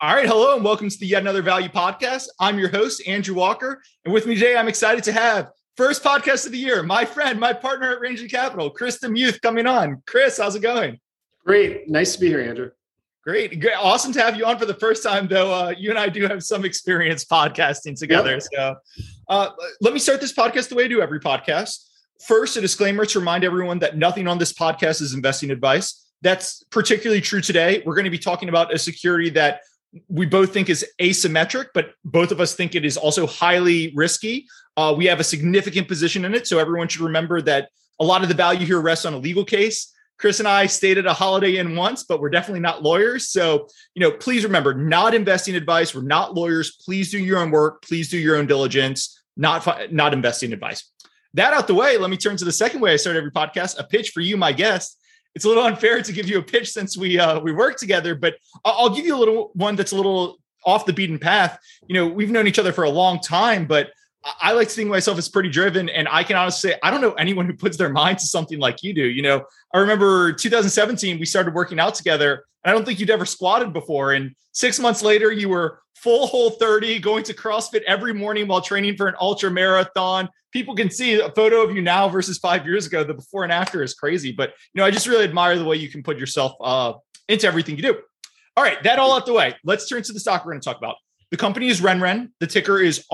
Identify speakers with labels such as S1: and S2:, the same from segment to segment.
S1: All right. Hello and welcome to the Yet Another Value podcast. I'm your host, Andrew Walker. And with me today, I'm excited to have first podcast of the year, my friend, my partner at Rangeley Capital, Chris Demuth, coming on. Chris, how's it going?
S2: Great. Nice to be here, Andrew.
S1: Great. Awesome to have you on for the first time, though. You and I do have some experience podcasting together. Yep. So let me start this podcast the way I do every podcast. First, a disclaimer to remind everyone that nothing on this podcast is investing advice. That's particularly true today. We're going to be talking about a security that we both think is asymmetric, but both of us think it is also highly risky. We have a significant position in it. So everyone should remember that a lot of the value here rests on a legal case. Chris and I stayed at a Holiday Inn once, but we're definitely not lawyers. So, please remember, not investing advice. We're not lawyers. Please do your own work. Please do your own diligence, not investing advice. That out the way, let me turn to the second way I start every podcast, a pitch for you, my guest. It's a little unfair to give you a pitch since we work together, but I'll give you a little one that's a little off the beaten path. We've known each other for a long time, but I like to think of myself as pretty driven. And I can honestly say, I don't know anyone who puts their mind to something like you do. I remember 2017, we started working out together. And I don't think you'd ever squatted before. And 6 months later, you were full Whole30, going to CrossFit every morning while training for an ultra marathon. People can see a photo of you now versus 5 years ago. The before and after is crazy. But, I just really admire the way you can put yourself into everything you do. All right, that all out the way. Let's turn to the stock we're going to talk about. The company is RenRen. The ticker is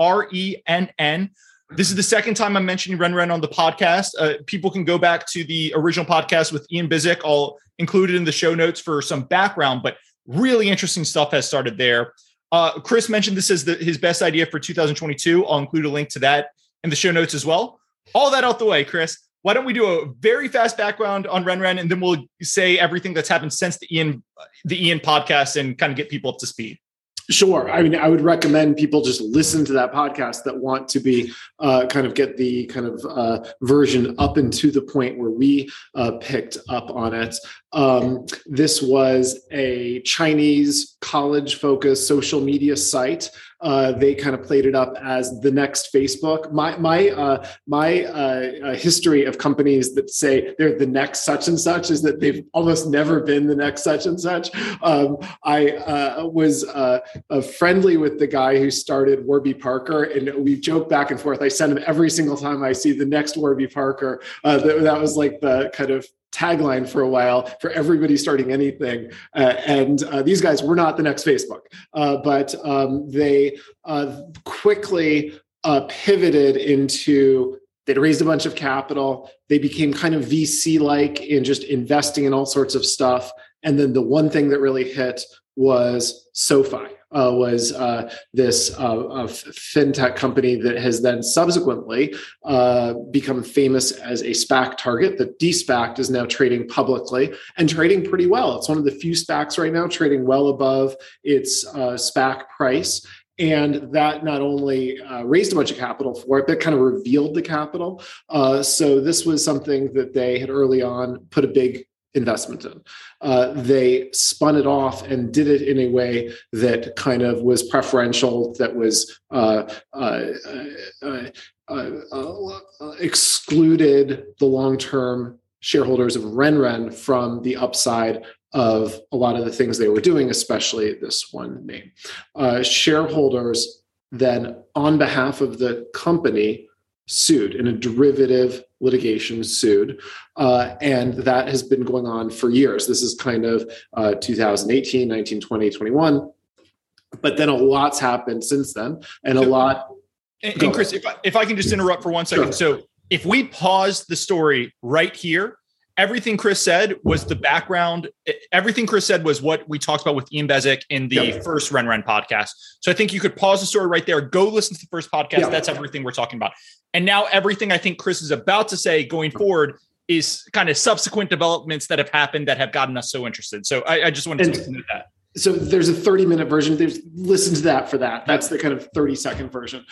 S1: RENN. This is the second time I'm mentioning RenRen on the podcast. People can go back to the original podcast with Ian Bizik. I'll include it in the show notes for some background, but really interesting stuff has started there. Chris mentioned this as his best idea for 2022. I'll include a link to that in the show notes as well. All that out the way, Chris, why don't we do a very fast background on RenRen, and then we'll say everything that's happened since the Ian podcast and kind of get people up to speed.
S2: Sure. I mean, I would recommend people just listen to that podcast that want to be get the version up into the point where we picked up on it. This was a Chinese college-focused social media site. They kind of played it up as the next Facebook. My history of companies that say they're the next such and such is that they've almost never been the next such and such. I was friendly with the guy who started Warby Parker, and we joke back and forth. I send him every single time I see the next Warby Parker. That was like the kind of tagline for a while for everybody starting anything. These guys were not the next Facebook, but they quickly pivoted into, they'd raised a bunch of capital. They became kind of VC-like in just investing in all sorts of stuff. And then the one thing that really hit was SoFi. This fintech company that has then subsequently become famous as a SPAC target. The de-SPAC is now trading publicly and trading pretty well. It's one of the few SPACs right now trading well above its SPAC price. And that not only raised a bunch of capital for it, but kind of revealed the capital. So this was something that they had early on put a big investment in. They spun it off and did it in a way that kind of was preferential, that was excluded the long-term shareholders of RenRen from the upside of a lot of the things they were doing, especially this one name. Shareholders then, on behalf of the company, sued in a derivative litigation, and that has been going on for years. This is kind of 2018, 19, 20, 21. But then a lot's happened since then, and a lot.
S1: And Chris, if I can just interrupt for 1 second. Sure. So if we pause the story right here, everything Chris said was the background. Everything Chris said was what we talked about with Ian Bizik in the first RenRen podcast. So I think you could pause the story right there, go listen to the first podcast. That's everything we're talking about. And now everything I think Chris is about to say going forward is kind of subsequent developments that have happened that have gotten us so interested. So I just wanted to note that.
S2: So there's a 30-minute version. Listen to that for that. That's the kind of 30-second version.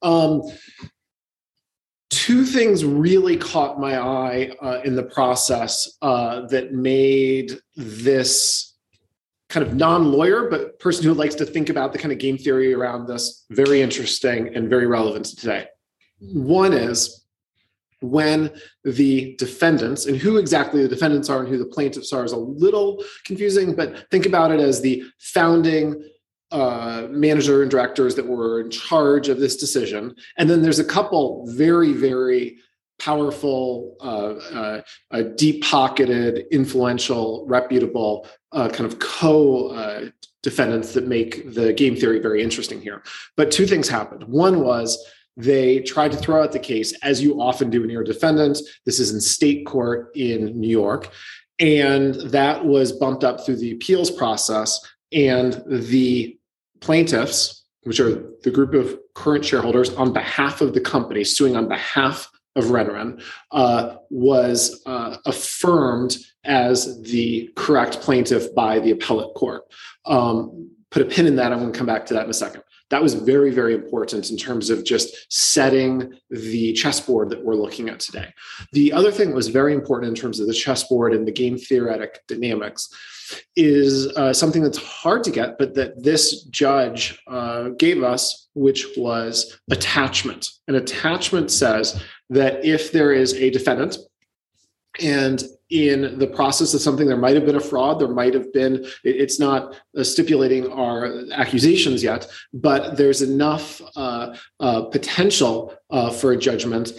S2: Two things really caught my eye in the process that made this kind of non-lawyer, but person who likes to think about the kind of game theory around this very interesting and very relevant to today. One is when the defendants, and who exactly the defendants are and who the plaintiffs are is a little confusing, but think about it as the founding manager and directors that were in charge of this decision. And then there's a couple very, very powerful, deep-pocketed, influential, reputable kind of co-defendants that make the game theory very interesting here. But two things happened. One was they tried to throw out the case, as you often do when you're a defendant. This is in state court in New York. And that was bumped up through the appeals process. And the plaintiffs, which are the group of current shareholders on behalf of the company, suing on behalf of Renren, was affirmed as the correct plaintiff by the appellate court. Put a pin in that. I'm going to come back to that in a second. That was very, very important in terms of just setting the chessboard that we're looking at today. The other thing that was very important in terms of the chessboard and the game theoretic dynamics is something that's hard to get, but that this judge gave us, which was attachment. An attachment says that if there is a defendant and in the process of something, there might have been a fraud, there might have been, it's not stipulating our accusations yet, but there's enough potential for a judgment.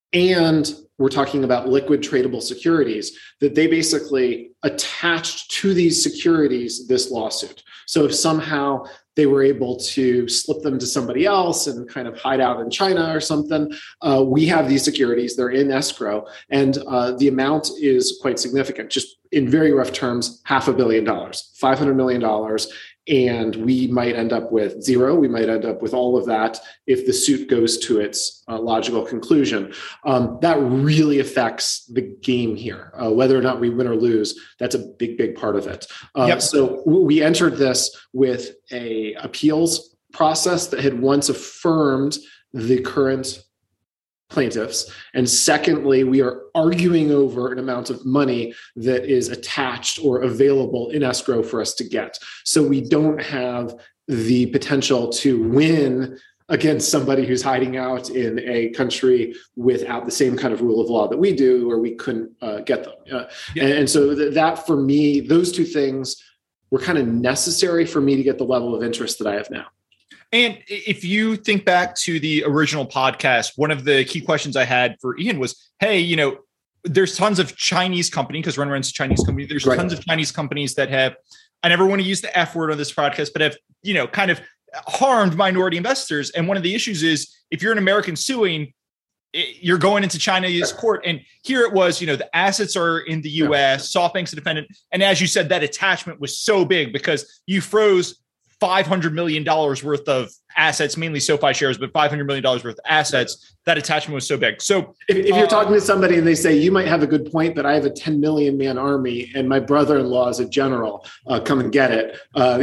S2: And we're talking about liquid tradable securities, that they basically attached to these securities this lawsuit. So if somehow they were able to slip them to somebody else and kind of hide out in China or something, we have these securities, they're in escrow, and the amount is quite significant. Just in very rough terms, $500 million, $500 million. And we might end up with zero. We might end up with all of that if the suit goes to its logical conclusion. That really affects the game here. Whether or not we win or lose, that's a big, big part of it.
S1: Yep.
S2: So we entered this with a appeals process that had once affirmed the current plaintiffs. And secondly, we are arguing over an amount of money that is attached or available in escrow for us to get. So we don't have the potential to win against somebody who's hiding out in a country without the same kind of rule of law that we do, or we couldn't get them. And so that for me, those two things were kind of necessary for me to get the level of interest that I have now.
S1: And if you think back to the original podcast, one of the key questions I had for Ian was, hey, there's tons of Chinese company, because Renren's a Chinese company. There's tons of Chinese companies that have, I never want to use the F word on this podcast, but have, kind of harmed minority investors. And one of the issues is if you're an American suing, you're going into China's court. And here it was, the assets are in the US, SoftBank's a defendant. And as you said, that attachment was so big because you froze $500 million worth of assets, mainly SoFi shares, but $500 million worth of assets. That attachment was so big. So
S2: if you're talking to somebody and they say, you might have a good point, but I have a 10 million man army and my brother-in-law is a general, come and get it.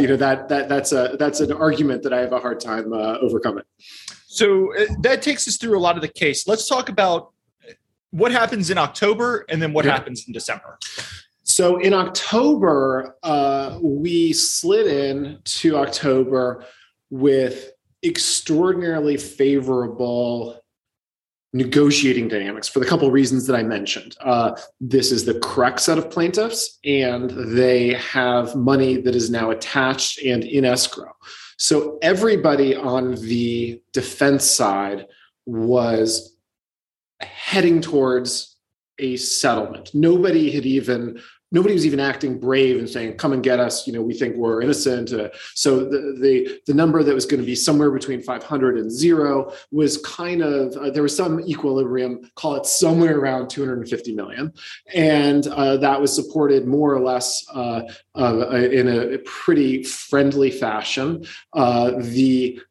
S2: That's an argument that I have a hard time overcoming.
S1: So that takes us through a lot of the case. Let's talk about what happens in October and then what happens in December.
S2: So in October, we slid in to October with extraordinarily favorable negotiating dynamics for the couple of reasons that I mentioned. This is the correct set of plaintiffs, and they have money that is now attached and in escrow. So everybody on the defense side was heading towards a settlement. Nobody was even acting brave and saying, come and get us. We think we're innocent. So the number that was going to be somewhere between 500 and zero was kind of, there was some equilibrium, call it somewhere around 250 million. And that was supported more or less in a pretty friendly fashion. The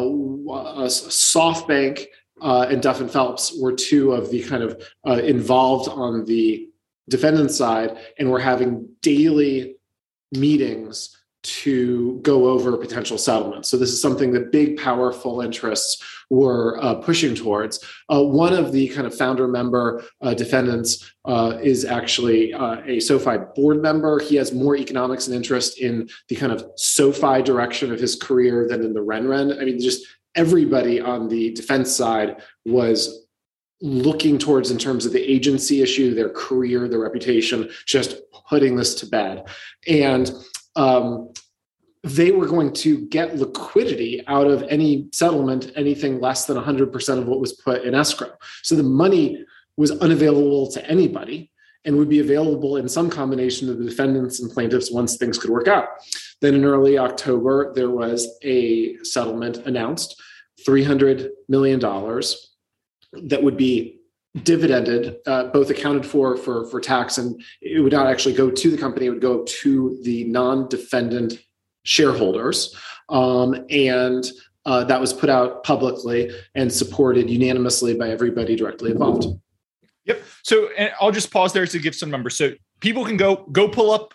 S2: SoftBank and Duff and Phelps were two of the kind of involved on the defendant side, and we're having daily meetings to go over potential settlements. So this is something that big, powerful interests were pushing towards. One of the kind of founder member defendants is actually a SoFi board member. He has more economics and interest in the kind of SoFi direction of his career than in the Renren. I mean, just everybody on the defense side was looking towards, in terms of the agency issue, their career, their reputation, just putting this to bed. And they were going to get liquidity out of any settlement, anything less than 100% of what was put in escrow. So the money was unavailable to anybody and would be available in some combination of the defendants and plaintiffs once things could work out. Then in early October, there was a settlement announced, $300 million that would be dividended, both accounted for tax, and it would not actually go to the company, it would go to the non-defendant shareholders. And that was put out publicly and supported unanimously by everybody directly involved.
S1: Yep. So, and I'll just pause there to give some numbers. So people can go pull up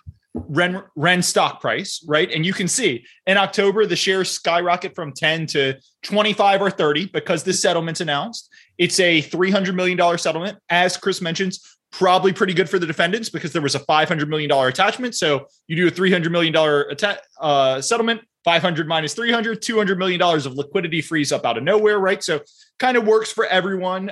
S1: Ren stock price, right? And you can see in October, the shares skyrocket from 10 to 25 or 30 because this settlement's announced. It's a $300 million settlement. As Chris mentions, probably pretty good for the defendants because there was a $500 million attachment. So you do a $300 million settlement, 500 minus 300, $200 million of liquidity frees up out of nowhere, right? So kind of works for everyone.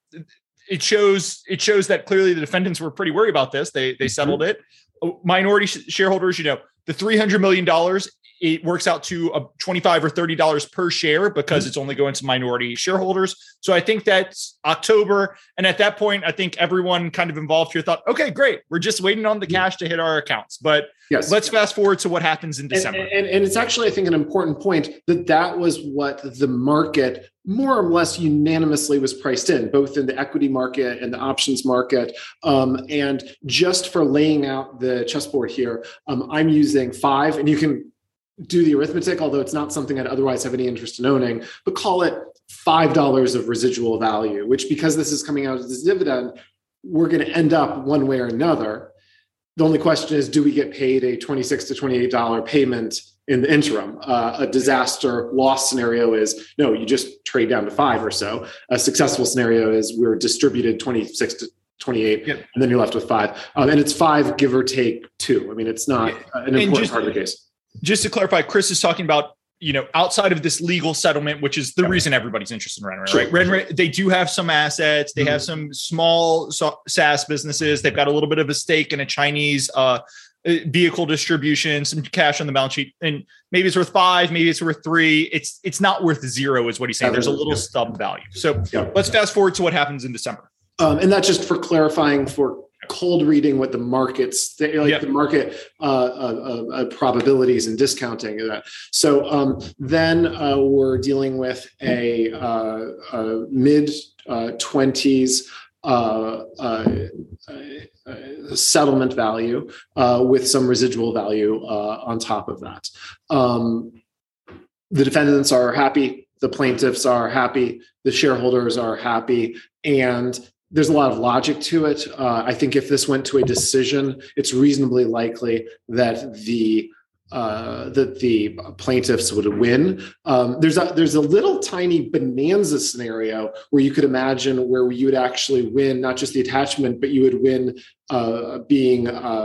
S1: It shows that clearly the defendants were pretty worried about this. They settled it. Minority shareholders, the $300 million, it works out to $25 or $30 per share because it's only going to minority shareholders. So I think that's October. And at that point, I think everyone kind of involved here thought, okay, great. We're just waiting on the cash to hit our accounts. But let's fast forward to what happens in December.
S2: And it's actually, I think, an important point that was what the market more or less unanimously was priced in, both in the equity market and the options market. And just for laying out the chessboard here, I'm using 5, and you can do the arithmetic, although it's not something I'd otherwise have any interest in owning, but call it $5 of residual value, which, because this is coming out as a dividend, we're going to end up one way or another. The only question is, do we get paid a $26 to $28 payment in the interim? A disaster loss scenario is, no, you just trade down to 5 or so. A successful scenario is we're distributed 26 to 28, and then you're left with 5. And it's 5, give or take 2. I mean, it's not an important part of the case.
S1: Just to clarify, Chris is talking about, outside of this legal settlement, which is the reason everybody's interested in RenRe,
S2: sure.
S1: right? RenRe, they do have some assets. They have some small SaaS businesses. They've got a little bit of a stake in a Chinese vehicle distribution, some cash on the balance sheet, and maybe it's worth 5, maybe it's worth 3. It's not worth 0 is what he's saying. There's a little stub value. So let's fast forward to what happens in December.
S2: And that's just for clarifying, for cold reading what the markets, the market probabilities and discounting that. So then we're dealing with a mid 20s settlement value with some residual value on top of that. The defendants are happy, the plaintiffs are happy, the shareholders are happy, and there's a lot of logic to it. I think if this went to a decision, it's reasonably likely that the plaintiffs would win. There's a little tiny bonanza scenario where you could imagine where you would actually win, not just the attachment, but you would win being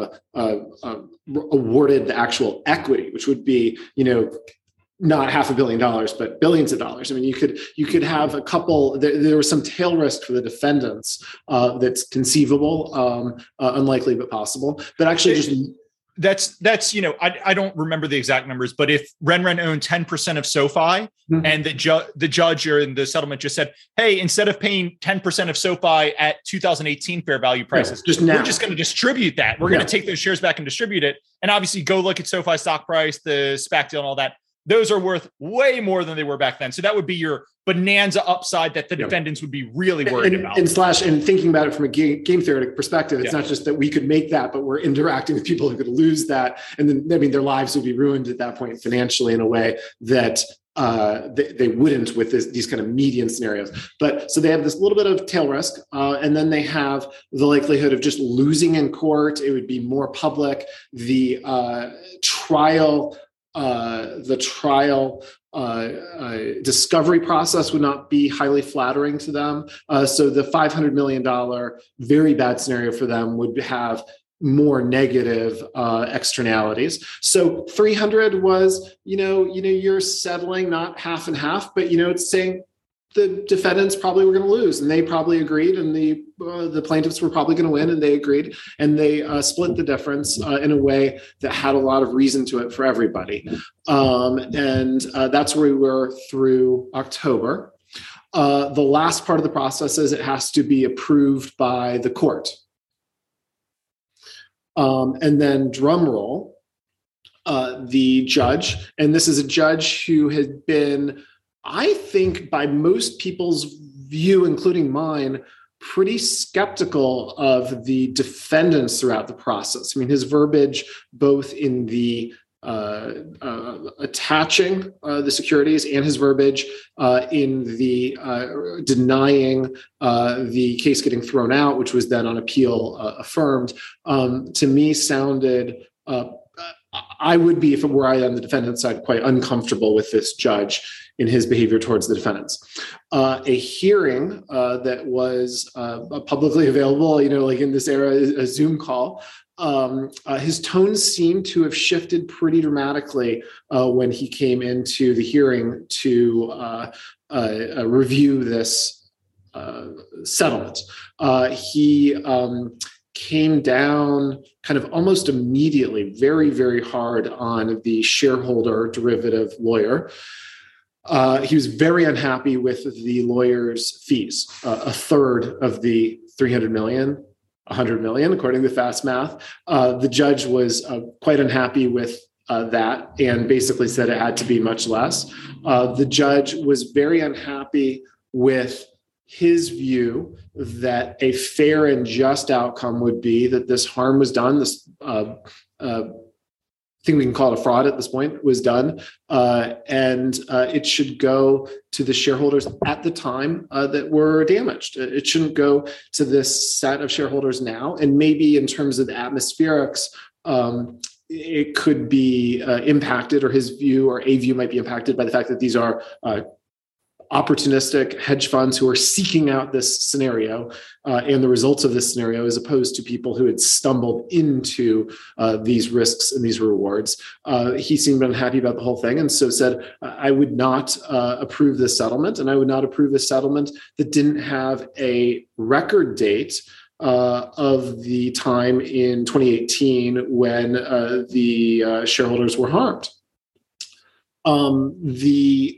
S2: awarded the actual equity, which would be, not $500 million, but billions of dollars. I mean, you could have a couple. There was some tail risk for the defendants that's conceivable, unlikely but possible. But actually,
S1: that's I don't remember the exact numbers, but if RenRen owned 10% of SoFi, and the judge or in the settlement just said, hey, instead of paying 10% of SoFi at 2018 fair value prices, we're just going to distribute that. We're going to take those shares back and distribute it. And obviously, go look at SoFi stock price, the SPAC deal, and all that. Those are worth way more than they were back then. So that would be your bonanza upside that the defendants would be really worried about.
S2: And thinking about it from a game theoretic perspective, it's not just that we could make that, but we're interacting with people who could lose that. And then, their lives would be ruined at that point financially in a way that they wouldn't with these kind of median scenarios. But so they have this little bit of tail risk, and then they have the likelihood of just losing in court. It would be more public. The trial discovery process would not be highly flattering to them. So the $500 million very bad scenario for them would have more negative externalities. So 300 was, you're settling not half and half, but it's saying the defendants probably were going to lose, and they probably agreed, and the plaintiffs were probably going to win, and they agreed, and they split the difference in a way that had a lot of reason to it for everybody. And that's where we were through October. The last part of the process is it has to be approved by the court. And then drum roll, the judge, and this is a judge who had been, I think by most people's view, including mine, pretty skeptical of the defendants throughout the process. I mean, his verbiage, both in the attaching the securities and his verbiage in the denying the case getting thrown out, which was then on appeal affirmed, to me sounded, I would be, if it were I on the defendant's side, quite uncomfortable with this judge in his behavior towards the defendants. A hearing that was publicly available, like in this era, a Zoom call, his tone seemed to have shifted pretty dramatically when he came into the hearing to review this settlement. He came down kind of almost immediately, very, very hard on the shareholder derivative lawyer. He was very unhappy with the lawyer's fees, a third of the 300 million, 100 million, according to fast math. The judge was quite unhappy with that and basically said it had to be much less. The judge was very unhappy with his view that a fair and just outcome would be that this harm was done, this thing we can call it a fraud at this point was done, and it should go to the shareholders at the time that were damaged. It shouldn't go to this set of shareholders now. And maybe in terms of the atmospherics, it could be impacted, or his view or a view might be impacted by the fact that these are opportunistic hedge funds who are seeking out this scenario and the results of this scenario, as opposed to people who had stumbled into these risks and these rewards. He seemed unhappy about the whole thing, and so said, I would not approve this settlement, and I would not approve this settlement that didn't have a record date of the time in 2018 when the shareholders were harmed. The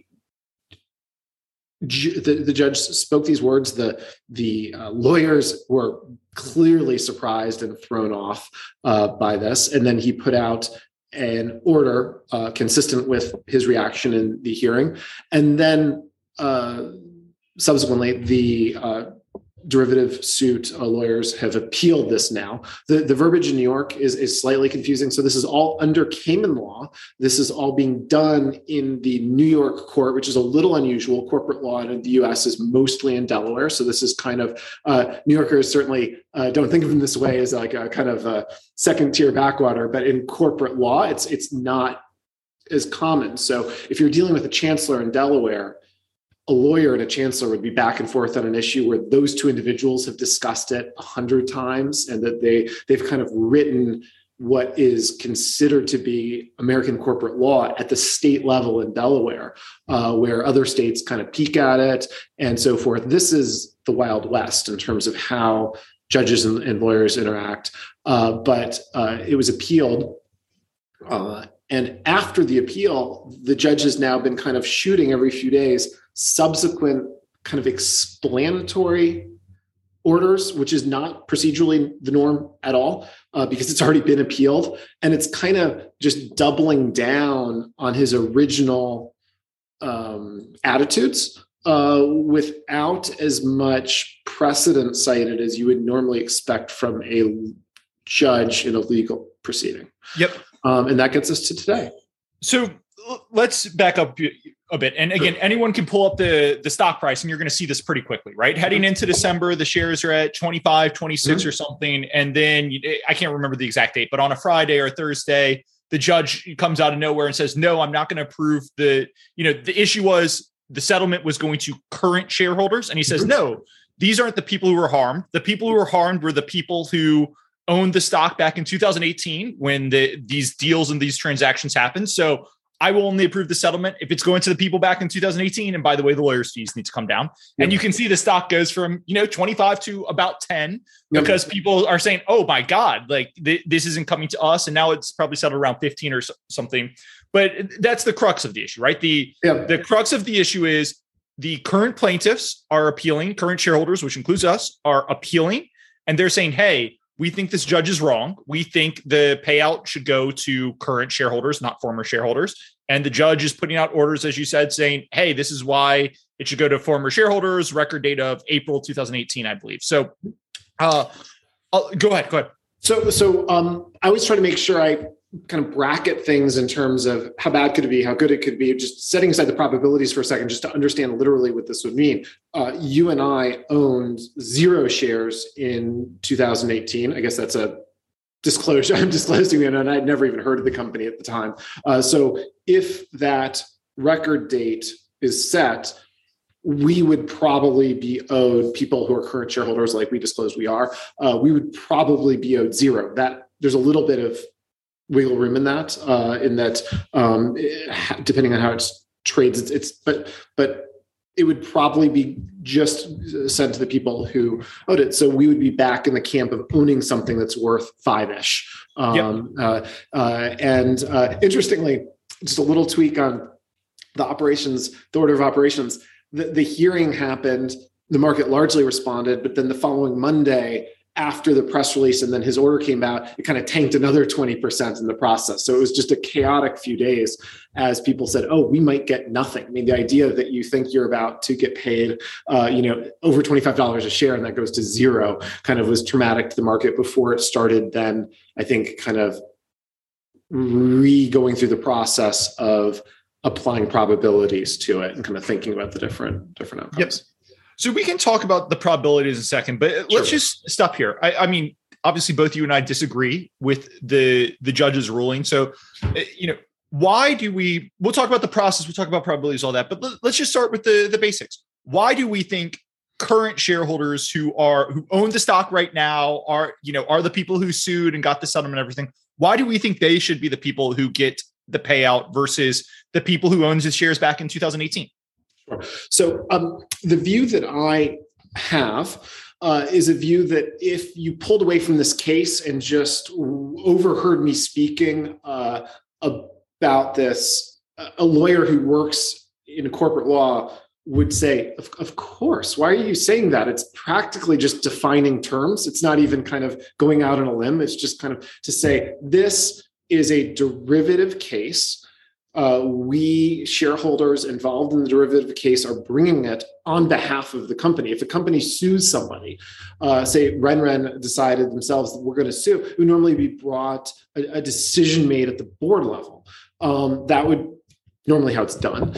S2: judge spoke these words. The lawyers were clearly surprised and thrown off by this. And then he put out an order consistent with his reaction in the hearing. And then subsequently, the derivative suit lawyers have appealed this now. The verbiage in New York is slightly confusing. So this is all under Cayman law. This is all being done in the New York court, which is a little unusual. Corporate law in the US is mostly in Delaware. So this is kind of, New Yorkers certainly don't think of them this way as like a kind of a second tier backwater, but in corporate law, it's not as common. So if you're dealing with a chancellor in Delaware, a lawyer and a chancellor would be back and forth on an issue where those two individuals have discussed it 100 times, and that they've kind of written what is considered to be American corporate law at the state level in Delaware, where other states kind of peek at it and so forth. This is the Wild West in terms of how judges and lawyers interact. But it was appealed. And after the appeal, the judge has now been kind of shooting every few days subsequent kind of explanatory orders, which is not procedurally the norm at all, because it's already been appealed. And it's kind of just doubling down on his original attitudes without as much precedent cited as you would normally expect from a judge in a legal proceeding.
S1: Yep.
S2: And that gets us to today.
S1: So let's back up a bit. And again, anyone can pull up the stock price and you're going to see this pretty quickly, right? Heading into December, the shares are at 25, 26 or something. And then I can't remember the exact date, but on a Friday or Thursday, the judge comes out of nowhere and says, no, I'm not going to approve the issue was the settlement was going to current shareholders. And he says, no, these aren't the people who were harmed. The people who were harmed were the people who owned the stock back in 2018 when these deals and these transactions happened. So I will only approve the settlement if it's going to the people back in 2018. And by the way, the lawyer's fees need to come down. Yep. And you can see the stock goes from, 25 to about 10 because people are saying, oh my God, like this isn't coming to us. And now it's probably settled around 15 or something. But that's the crux of the issue, right? The crux of the issue is the current plaintiffs are appealing, current shareholders, which includes us, are appealing. And they're saying, hey, we think this judge is wrong. We think the payout should go to current shareholders, not former shareholders. And the judge is putting out orders, as you said, saying, hey, this is why it should go to former shareholders, record date of April 2018, I believe. So go ahead.
S2: So I always try to make sure I kind of bracket things in terms of how bad could it be, how good it could be, just setting aside the probabilities for a second, just to understand literally what this would mean. You and I owned 0 shares in 2018. I guess that's a disclosure. I'm disclosing it, and I'd never even heard of the company at the time. So if that record date is set, we would probably be owed, people who are current shareholders like we disclosed we are, we would probably be owed 0. That there's a little bit of wiggle room in that, depending on how it trades, but it would probably be just sent to the people who owed it. So we would be back in the camp of owning something that's worth 5-ish. Interestingly, just a little tweak on the order of operations. The hearing happened, the market largely responded, but then the following Monday, after the press release and then his order came out, it kind of tanked another 20% in the process. So it was just a chaotic few days as people said, oh, we might get nothing. I mean, the idea that you think you're about to get paid, over $25 a share and that goes to 0 kind of was traumatic to the market before it started then, I think, kind of going through the process of applying probabilities to it and kind of thinking about the different outcomes.
S1: Yep. So we can talk about the probabilities in a second, but let's just stop here. I mean, obviously, both you and I disagree with the judge's ruling. So, why do we'll talk about the process, we'll talk about probabilities, all that, but let's just start with the basics. Why do we think current shareholders who own the stock right now are the people who sued and got the settlement and everything? Why do we think they should be the people who get the payout versus the people who owned the shares back in 2018?
S2: Sure. So the view that I have is a view that if you pulled away from this case and just overheard me speaking about this, a lawyer who works in corporate law would say, of course, why are you saying that? It's practically just defining terms. It's not even kind of going out on a limb. It's just kind of to say, this is a derivative case. We shareholders involved in the derivative case are bringing it on behalf of the company. If a company sues somebody, say RenRen decided themselves that we're going to sue, it would normally be brought a decision made at the board level. That would normally how it's done.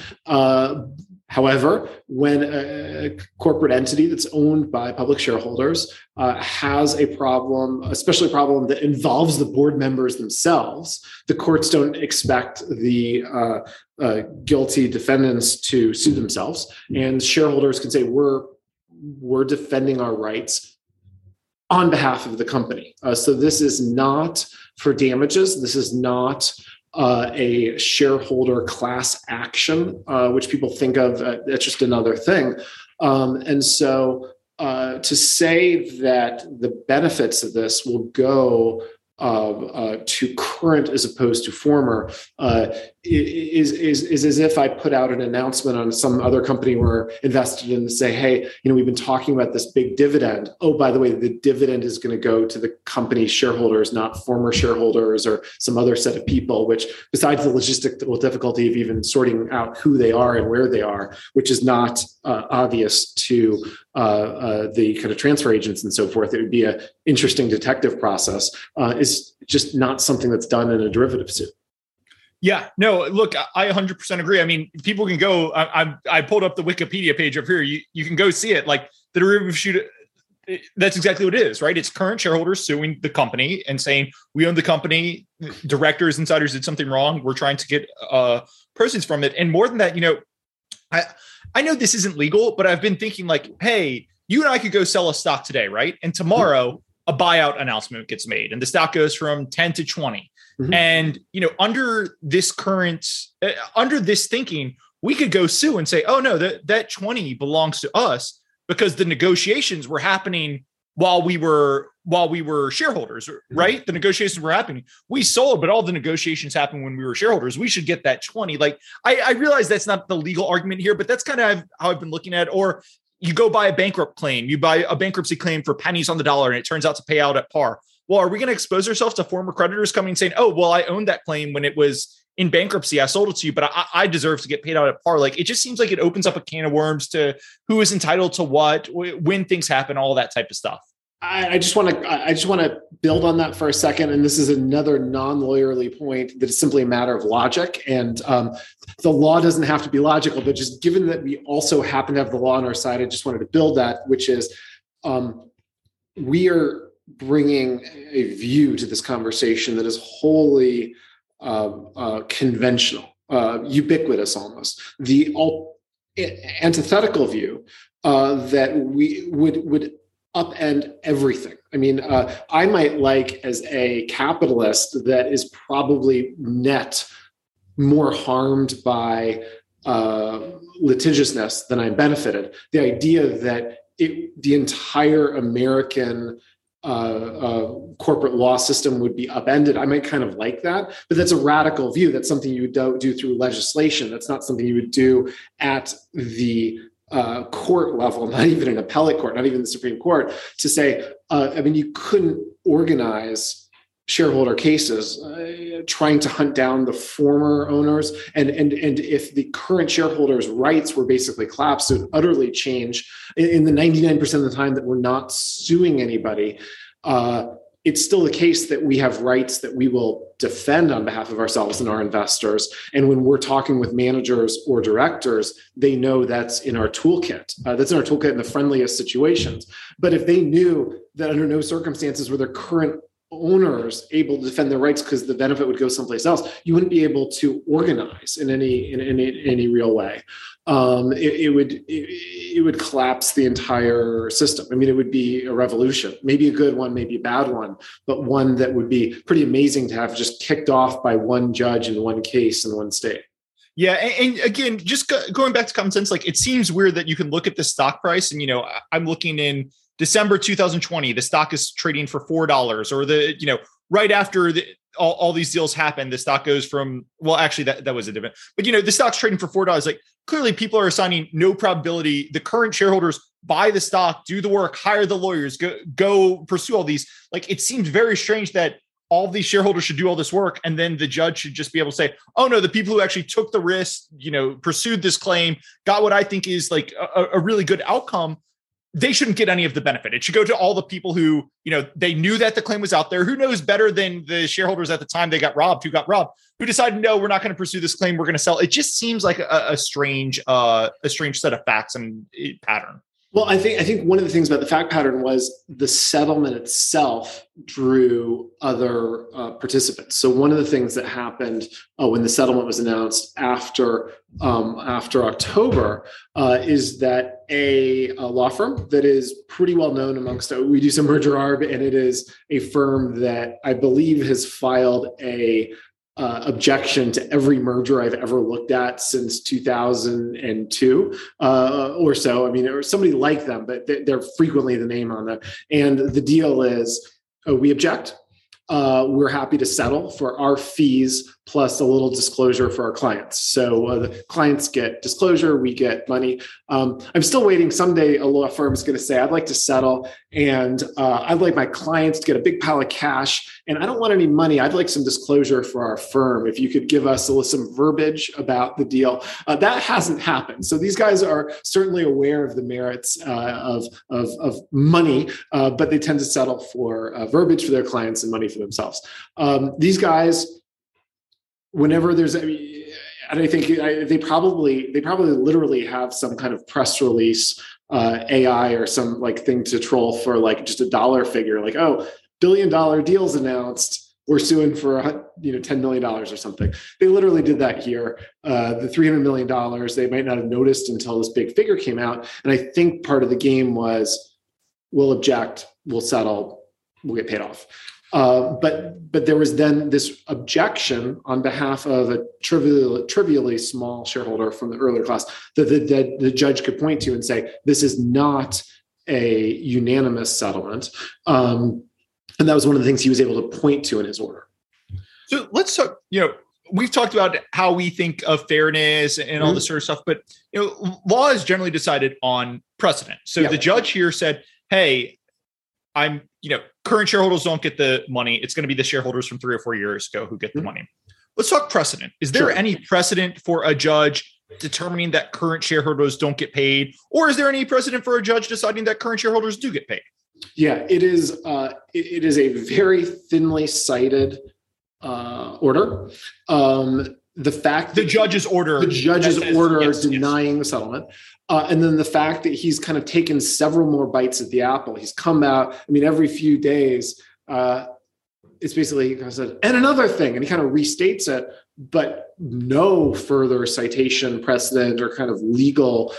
S2: However, when a corporate entity that's owned by public shareholders has a problem, especially a problem that involves the board members themselves, the courts don't expect the guilty defendants to sue themselves, and shareholders can say, we're defending our rights on behalf of the company. So this is not for damages. This is not a shareholder class action, which people think of, that's just another thing. And so to say that the benefits of this will go to current as opposed to former is as if I put out an announcement on some other company we're invested in to say, hey, we've been talking about this big dividend. Oh, by the way, the dividend is going to go to the company's shareholders, not former shareholders or some other set of people, which besides the logistical difficulty of even sorting out who they are and where they are, which is not obvious to the kind of transfer agents and so forth, it would be an interesting detective process, is just not something that's done in a derivative suit.
S1: Yeah, no, look, I 100% agree. I mean, people can go, I pulled up the Wikipedia page up here. You can go see it. Like the derivative suit, that's exactly what it is, right? It's current shareholders suing the company and saying, we own the company, directors, insiders did something wrong. We're trying to get proceeds from it. And more than that, I know this isn't legal, but I've been thinking like, hey, you and I could go sell a stock today, right? And tomorrow a buyout announcement gets made and the stock goes from 10 to 20.
S2: Mm-hmm.
S1: And, under this thinking, we could go sue and say, oh no, that 20 belongs to us because the negotiations were happening while we were shareholders, right? The negotiations were happening. We sold, but all the negotiations happened when we were shareholders. We should get that 20. Like, I realize that's not the legal argument here, but that's kind of how I've been looking at it. Or you go buy a bankrupt claim, you buy a bankruptcy claim for pennies on the dollar, and it turns out to pay out at par. Well, are we going to expose ourselves to former creditors coming and saying, oh, well, I owned that claim when it was in bankruptcy, I sold it to you, but I deserve to get paid out at par. Like, it just seems like it opens up a can of worms to who is entitled to what, when things happen, all that type of stuff.
S2: I just want to build on that for a second. And this is another non-lawyerly point that is simply a matter of logic. And the law doesn't have to be logical, but just given that we also happen to have the law on our side, I just wanted to build that, which is we are bringing a view to this conversation that is wholly conventional, ubiquitous almost. The antithetical view that we would upend everything. I mean, I might like, as a capitalist, that is probably net more harmed by litigiousness than I'm benefited. The idea that the entire American corporate law system would be upended, I might kind of like that, but that's a radical view. That's something you would do through legislation. That's not something you would do at the court level, not even an appellate court, not even the Supreme Court, to say, you couldn't organize shareholder cases trying to hunt down the former owners. And if the current shareholders' rights were basically collapsed, it would utterly change. In the 99% of the time that we're not suing anybody, it's still the case that we have rights that we will defend on behalf of ourselves and our investors. And when we're talking with managers or directors, they know that's in our toolkit. That's in our toolkit in the friendliest situations. But if they knew that under no circumstances were their current owners able to defend their rights because the benefit would go someplace else, you wouldn't be able to organize in any real way. It would collapse the entire system. I mean, it would be a revolution, maybe a good one, maybe a bad one, but one that would be pretty amazing to have just kicked off by one judge in one case in one state.
S1: Yeah. And again, just going back to common sense, like, it seems weird that you can look at the stock price and, I'm looking in December 2020, the stock is trading for $4, or right after all these deals happen, the stock goes from, well, actually that was a different, but the stock's trading for $4. Like, clearly people are assigning no probability. The current shareholders buy the stock, do the work, hire the lawyers, go pursue all these. Like, it seems very strange that all of these shareholders should do all this work, and then the judge should just be able to say, oh no, the people who actually took the risk, pursued this claim, got what I think is like a really good outcome, they shouldn't get any of the benefit. It should go to all the people who, they knew that the claim was out there. Who knows better than the shareholders at the time who got robbed, who decided, no, we're not going to pursue this claim, we're going to sell. It just seems like a strange set of facts and pattern.
S2: Well, I think one of the things about the fact pattern was the settlement itself drew other participants. So one of the things that happened when the settlement was announced after October is that a law firm that is pretty well known amongst, we do some merger arb, and it is a firm that I believe has filed a objection to every merger I've ever looked at since 2002 or so. I mean, or somebody like them, but they're frequently the name on that. And the deal is, we object. We're happy to settle for our fees plus a little disclosure for our clients. So the clients get disclosure, we get money. I'm still waiting. Someday a law firm is going to say, I'd like to settle, and I'd like my clients to get a big pile of cash, and I don't want any money. I'd like some disclosure for our firm. If you could give us some verbiage about the deal. That hasn't happened. So these guys are certainly aware of the merits of money, but they tend to settle for verbiage for their clients and money for themselves. These guys, whenever there's, and I think they probably literally have some kind of press release, AI or some thing to troll for just a dollar figure, like, oh, $1 billion deals announced, we're suing for $10 million or something. They literally did that here. The $300 million they might not have noticed until this big figure came out. And I think part of the game was, we'll object, we'll settle, we'll get paid off. But there was then this objection on behalf of a trivially small shareholder from the earlier class that the judge could point to and say, this is not a unanimous settlement. And that was one of the things he was able to point to in his order.
S1: So let's talk, we've talked about how we think of fairness and all this sort of stuff, but law is generally decided on precedent. So the judge here said, hey, current shareholders don't get the money. It's going to be the shareholders from 3 or 4 years ago who get the money. Let's talk precedent. Is there any precedent for a judge determining that current shareholders don't get paid? Or is there any precedent for a judge deciding that current shareholders do get paid?
S2: Yeah, it is. It is a very thinly cited order. The fact that
S1: the judge's order
S2: denying the settlement, and then the fact that he's kind of taken several more bites at the apple. He's come out. I mean, every few days, it's basically kind of said, and another thing, and he kind of restates it, but no further citation, precedent, or kind of legal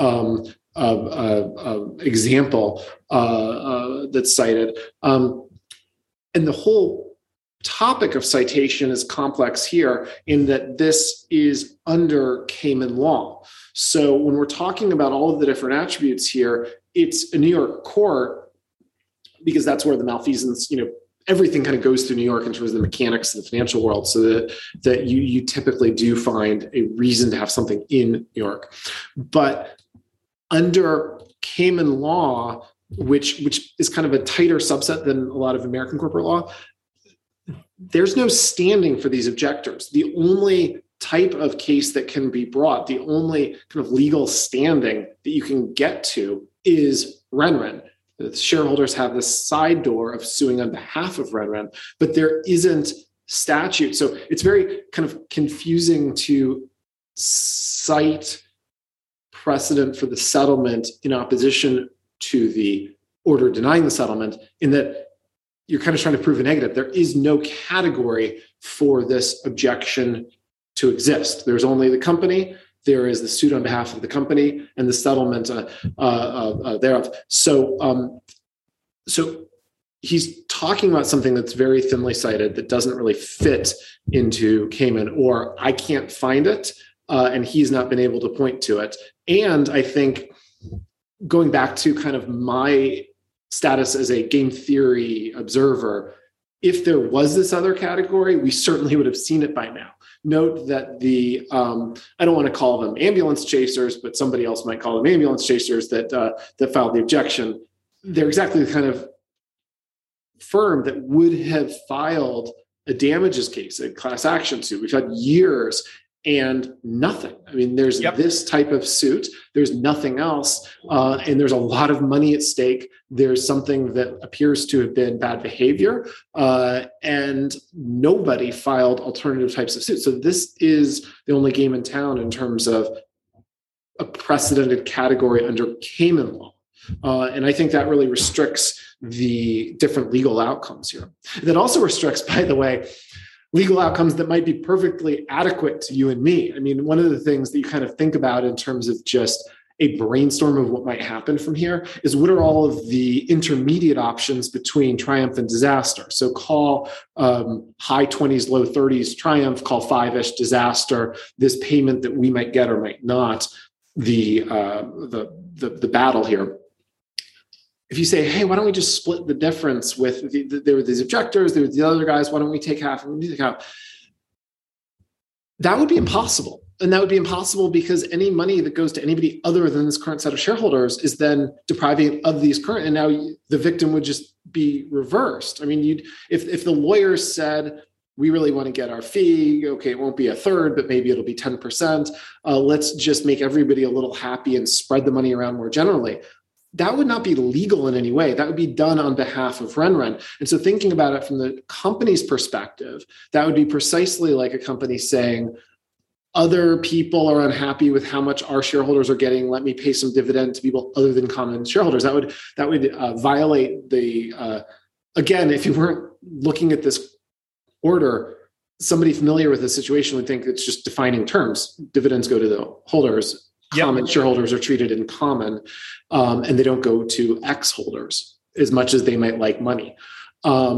S2: example that's cited. And the whole topic of citation is complex here in that this is under Cayman law. So when we're talking about all of the different attributes here, it's a New York court, because that's where the malfeasance, everything kind of goes through New York in terms of the mechanics of the financial world, so that you typically do find a reason to have something in New York. But under Cayman law, which is kind of a tighter subset than a lot of American corporate law, there's no standing for these objectors. The only type of case that can be brought, the only kind of legal standing that you can get to is RenRen. The shareholders have this side door of suing on behalf of RenRen, but there isn't statute. So it's very kind of confusing to cite precedent for the settlement in opposition to the order denying the settlement, in that you're kind of trying to prove a negative. There is no category for this objection to exist. There's only the company, there is the suit on behalf of the company, and the settlement thereof. So he's talking about something that's very thinly cited that doesn't really fit into Cayman, or I can't find it, and he's not been able to point to it. And I think going back to kind of my status as a game theory observer, if there was this other category, we certainly would have seen it by now. Note that the, I don't want to call them ambulance chasers, but somebody else might call them ambulance chasers that filed the objection. They're exactly the kind of firm that would have filed a damages case, a class action suit. We've had years and nothing. I mean, there's this type of suit, there's nothing else, and there's a lot of money at stake. There's something that appears to have been bad behavior, and nobody filed alternative types of suits. So this is the only game in town in terms of a precedented category under Cayman law. And I think that really restricts the different legal outcomes here. That also restricts, by the way, legal outcomes that might be perfectly adequate to you and me. I mean, one of the things that you kind of think about in terms of just a brainstorm of what might happen from here is, what are all of the intermediate options between triumph and disaster? So call high 20s, low 30s triumph, call 5-ish disaster, this payment that we might get or might not, the battle here. If you say, hey, why don't we just split the difference with there were these objectors, there were the other guys, why don't we take half and we take half? That would be impossible. And that would be impossible because any money that goes to anybody other than this current set of shareholders is then depriving of these current, and now the victim would just be reversed. I mean, if the lawyers said, we really want to get our fee, okay, it won't be a third, but maybe it'll be 10%. Let's just make everybody a little happy and spread the money around more generally. That would not be legal in any way. That would be done on behalf of RenRen. And so thinking about it from the company's perspective, that would be precisely like a company saying, other people are unhappy with how much our shareholders are getting. Let me pay some dividend to people other than common shareholders. That would violate the, again, if you weren't looking at this order, somebody familiar with the situation would think it's just defining terms. Dividends go to the holders. Common shareholders are treated in common, and they don't go to ex holders as much as they might like money.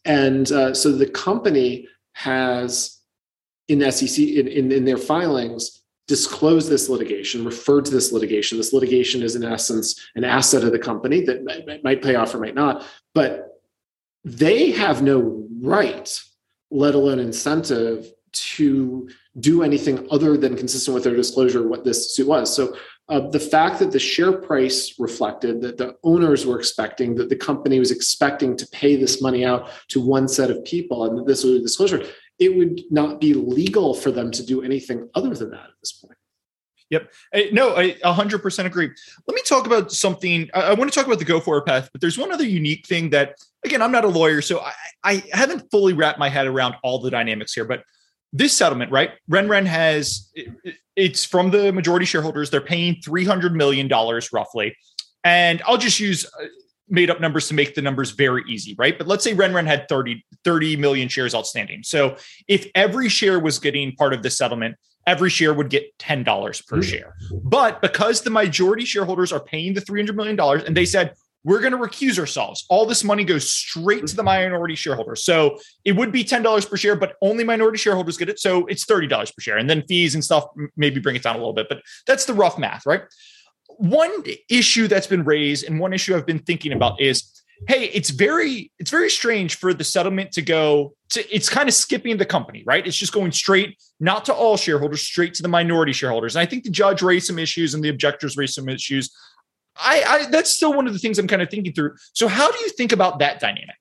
S2: And so the company has in SEC in their filings disclosed this litigation, referred to this litigation. This litigation is in essence an asset of the company that might pay off or might not, but they have no right, let alone incentive, to do anything other than consistent with their disclosure what this suit was. So the fact that the share price reflected that the owners were expecting, that the company was expecting to pay this money out to one set of people, and that this was a disclosure, it would not be legal for them to do anything other than that at this point.
S1: Yep. No, I 100% agree. Let me talk about something. I want to talk about the go forward path, but there's one other unique thing that, again, I'm not a lawyer, so I haven't fully wrapped my head around all the dynamics here, but this settlement, right? RenRen has, it's from the majority shareholders. They're paying $300 million roughly. And I'll just use made up numbers to make the numbers very easy, right? But let's say RenRen had 30 million shares outstanding. So if every share was getting part of the settlement, every share would get $10 per share. But because the majority shareholders are paying the $300 million and they said, we're going to recuse ourselves, all this money goes straight to the minority shareholders. So it would be $10 per share, but only minority shareholders get it. So it's $30 per share. And then fees and stuff maybe bring it down a little bit, but that's the rough math, right? One issue that's been raised and one issue I've been thinking about is, hey, it's very strange for the settlement to go to, it's kind of skipping the company, right? It's just going straight, not to all shareholders, straight to the minority shareholders. And I think the judge raised some issues and the objectors raised some issues. I that's still one of the things I'm kind of thinking through. So how do you think about that dynamic?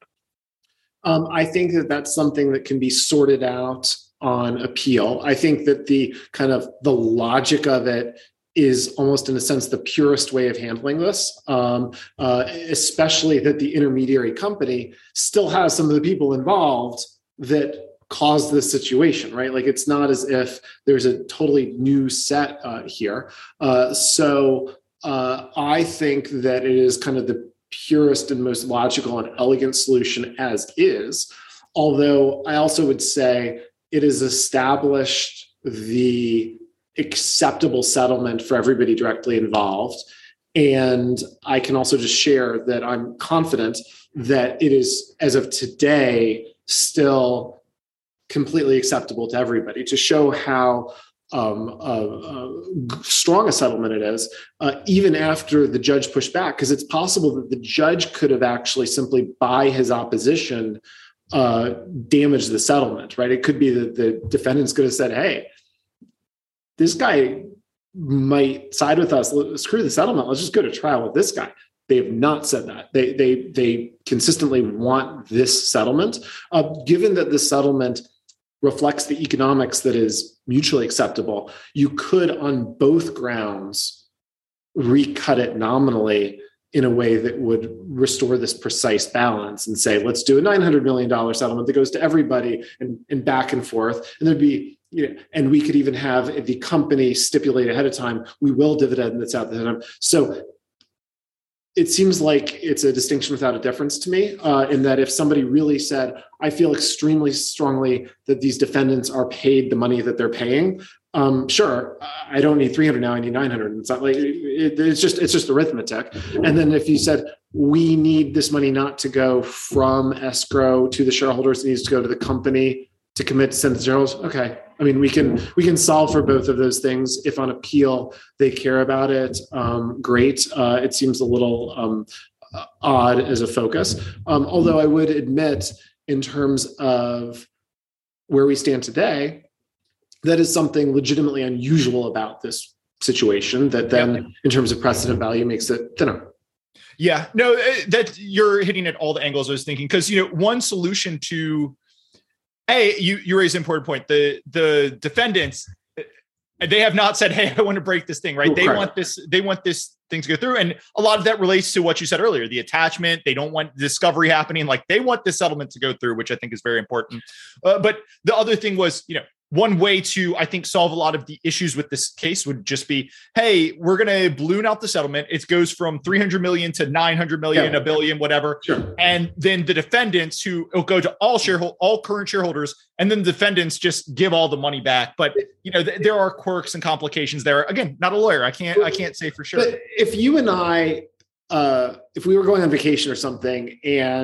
S2: I think that that's something that can be sorted out on appeal. I think that the kind of the logic of it is almost in a sense the purest way of handling this, especially that the intermediary company still has some of the people involved that caused this situation, right? Like it's not as if there's a totally new set here. So I think that it is kind of the purest and most logical and elegant solution as is. Although I also would say it has established the acceptable settlement for everybody directly involved. And I can also just share that I'm confident that it is, as of today, still completely acceptable to everybody, to show how strong a settlement it is, even after the judge pushed back, because it's possible that the judge could have actually simply by his opposition damaged the settlement, right? It could be that the defendants could have said, hey, this guy might side with us, screw the settlement, let's just go to trial with this guy. They have not said that. They consistently want this settlement. Given that the settlement reflects the economics that is mutually acceptable, you could, on both grounds, recut it nominally in a way that would restore this precise balance and say, let's do a $900 million settlement that goes to everybody and back and forth. And there'd be, and we could even have the company stipulate ahead of time, we will dividend that's out there. So it seems like it's a distinction without a difference to me, in that if somebody really said, I feel extremely strongly that these defendants are paid the money that they're paying, sure, I don't need 300 now, I need 900. It's not like it's just arithmetic. And then if you said, we need this money not to go from escrow to the shareholders, it needs to go to the company to commit to send to the shareholders. Okay. I mean, we can solve for both of those things. If on appeal they care about it, great. It seems a little odd as a focus. Although I would admit, in terms of where we stand today, that is something legitimately unusual about this situation that then, in terms of precedent value, makes it thinner.
S1: Yeah, no, that you're hitting at all the angles I was thinking, because one solution to you raise an important point. The defendants, they have not said, hey, I want to break this thing, right?
S2: Oh,
S1: they want this thing to go through. And a lot of that relates to what you said earlier, the attachment. They don't want discovery happening. Like they want this settlement to go through, which I think is very important. But the other thing was, one way to, I think, solve a lot of the issues with this case would just be, hey, we're going to balloon out the settlement. It goes from 300 million to 900 million, a billion, whatever.
S2: Sure.
S1: And then the defendants who will go to all current shareholders, and then the defendants just give all the money back. But, there are quirks and complications there. Again, not a lawyer. I can't say for sure.
S2: But if you and I, if we were going on vacation or something and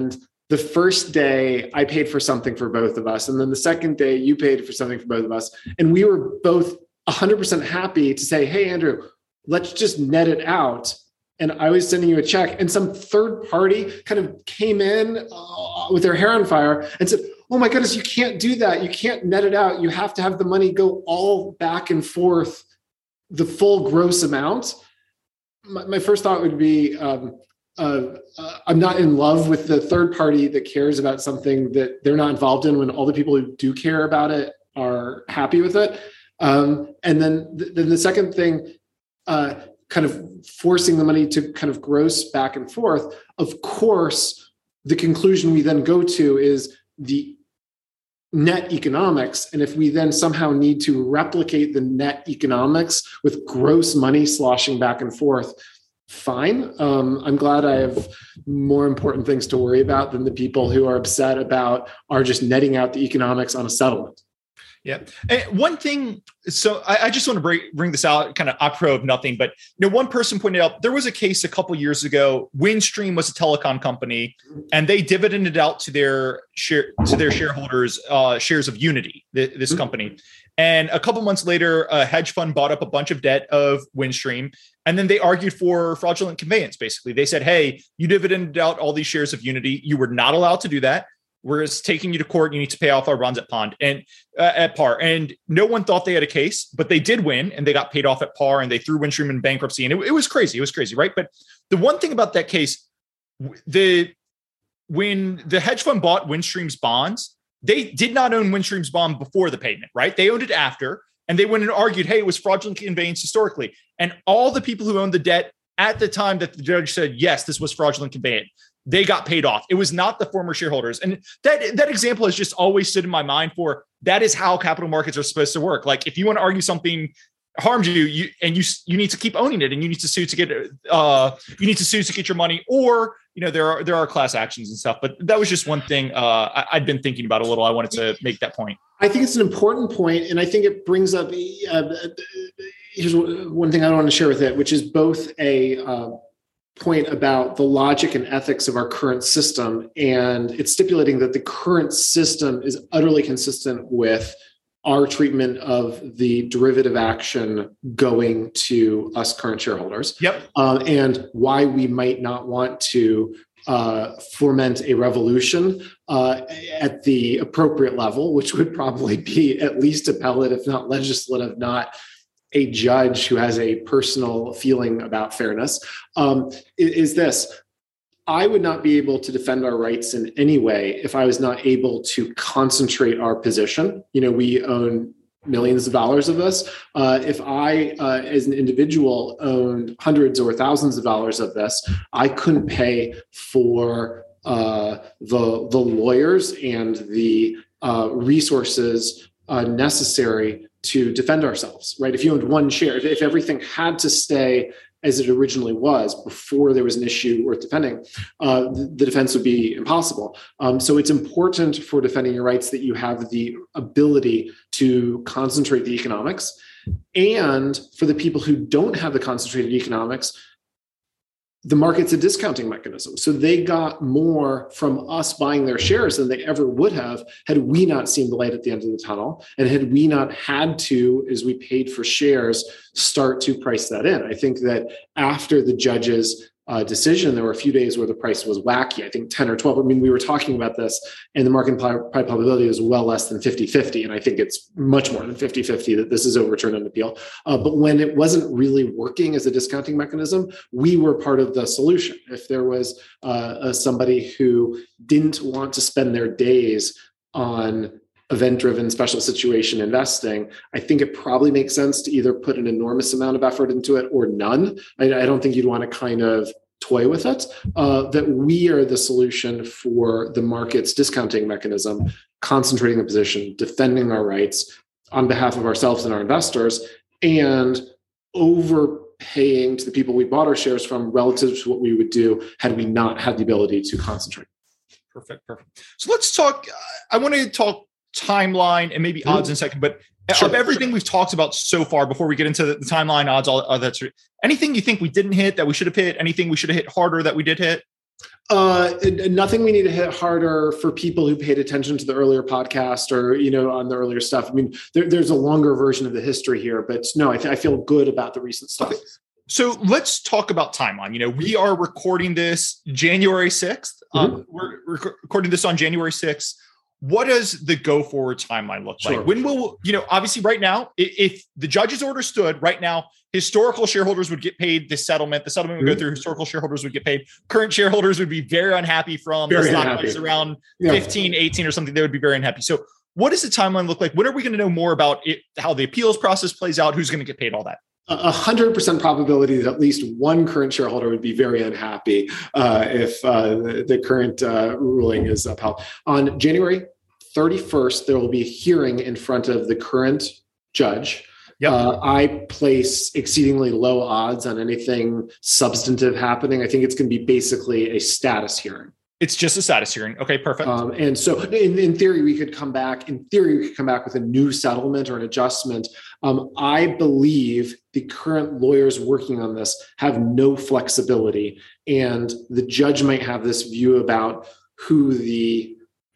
S2: the first day I paid for something for both of us. And then the second day you paid for something for both of us. And we were both 100% happy to say, hey, Andrew, let's just net it out. And I was sending you a check, and some third party kind of came in with their hair on fire and said, oh my goodness, you can't do that. You can't net it out. You have to have the money go all back and forth, the full gross amount. My first thought would be, I'm not in love with the third party that cares about something that they're not involved in when all the people who do care about it are happy with it. And then the second thing, kind of forcing the money to kind of gross back and forth. Of course, the conclusion we then go to is the net economics. And if we then somehow need to replicate the net economics with gross money sloshing back and forth, fine. I'm glad I have more important things to worry about than the people who are upset about are just netting out the economics on a settlement.
S1: Yeah. And one thing, so I just want to bring this out kind of a pro of nothing, but one person pointed out there was a case a couple of years ago. Windstream was a telecom company, and they dividended out to their shareholders shares of Unity, this company. And a couple months later, a hedge fund bought up a bunch of debt of Windstream, and then they argued for fraudulent conveyance. Basically, they said, "Hey, you dividended out all these shares of Unity. You were not allowed to do that. We're taking you to court. You need to pay off our bonds at par." And no one thought they had a case, but they did win, and they got paid off at par, and they threw Windstream in bankruptcy. And it was crazy. It was crazy, right? But the one thing about that case, when the hedge fund bought Windstream's bonds, they did not own Windstream's bond before the payment, right? They owned it after, and they went and argued, hey, it was fraudulent conveyance historically. And all the people who owned the debt at the time that the judge said, yes, this was fraudulent conveyance, they got paid off. It was not the former shareholders. And that example has just always stood in my mind for that is how capital markets are supposed to work. Like if you want to argue something harmed you need to keep owning it, and you need to sue to get your money, or there are class actions and stuff. But that was just one thing I'd been thinking about a little. I wanted to make that point.
S2: I think it's an important point, and I think it brings up here's one thing I want to share with it, which is both a point about the logic and ethics of our current system, and it's stipulating that the current system is utterly consistent with our treatment of the derivative action going to us current shareholders.
S1: Yep.
S2: And why we might not want to foment a revolution at the appropriate level, which would probably be at least appellate, if not legislative, not a judge who has a personal feeling about fairness, is this. I would not be able to defend our rights in any way if I was not able to concentrate our position. We own millions of dollars of this. If I, as an individual, owned hundreds or thousands of dollars of this, I couldn't pay for the lawyers and the resources necessary to defend ourselves, right? If you owned one share, if everything had to stay as it originally was before there was an issue worth defending, the defense would be impossible. So it's important for defending your rights that you have the ability to concentrate the economics. And for the people who don't have the concentrated economics, the market's a discounting mechanism. So they got more from us buying their shares than they ever would have had we not seen the light at the end of the tunnel, and had we not had to, as we paid for shares, start to price that in. I think that after the judge's decision, there were a few days where the price was wacky, I think 10 or 12. I mean, we were talking about this, and the market implied probability is well less than 50-50. And I think it's much more than 50-50 that this is overturned on appeal. But when it wasn't really working as a discounting mechanism, we were part of the solution. If there was somebody who didn't want to spend their days on event-driven special situation investing, I think it probably makes sense to either put an enormous amount of effort into it or none. I don't think you'd want to kind of toy with it, that we are the solution for the market's discounting mechanism, concentrating the position, defending our rights on behalf of ourselves and our investors, and overpaying to the people we bought our shares from relative to what we would do had we not had the ability to concentrate.
S1: Perfect. So let's talk, I want to talk timeline and maybe odds in a second, but of everything we've talked about so far, before we get into the timeline, odds, all that, anything you think we didn't hit that we should have hit? Anything we should have hit harder that we did hit?
S2: Nothing we need to hit harder for people who paid attention to the earlier podcast or, on the earlier stuff. I mean, there's a longer version of the history here, but no, I feel good about the recent stuff. Okay.
S1: So let's talk about timeline. We are recording this January 6th. We're recording this on January 6th. What does the go forward timeline look like? When will, obviously right now, if the judge's order stood right now, historical shareholders would get paid the settlement. The settlement would go through, historical shareholders would get paid. Current shareholders would be very unhappy from the stock price around 15, 18 or something. They would be very unhappy. So what does the timeline look like? When are we going to know more about it, how the appeals process plays out? Who's going to get paid, all that?
S2: 100% probability that at least one current shareholder would be very unhappy if the current ruling is upheld. On January 31st, there will be a hearing in front of the current judge. Yep. I place exceedingly low odds on anything substantive happening. I think it's going to be basically a status hearing.
S1: It's just a status hearing. Okay, perfect.
S2: And so in theory, we could come back. In theory, we could come back with a new settlement or an adjustment. I believe the current lawyers working on this have no flexibility. And the judge might have this view about who the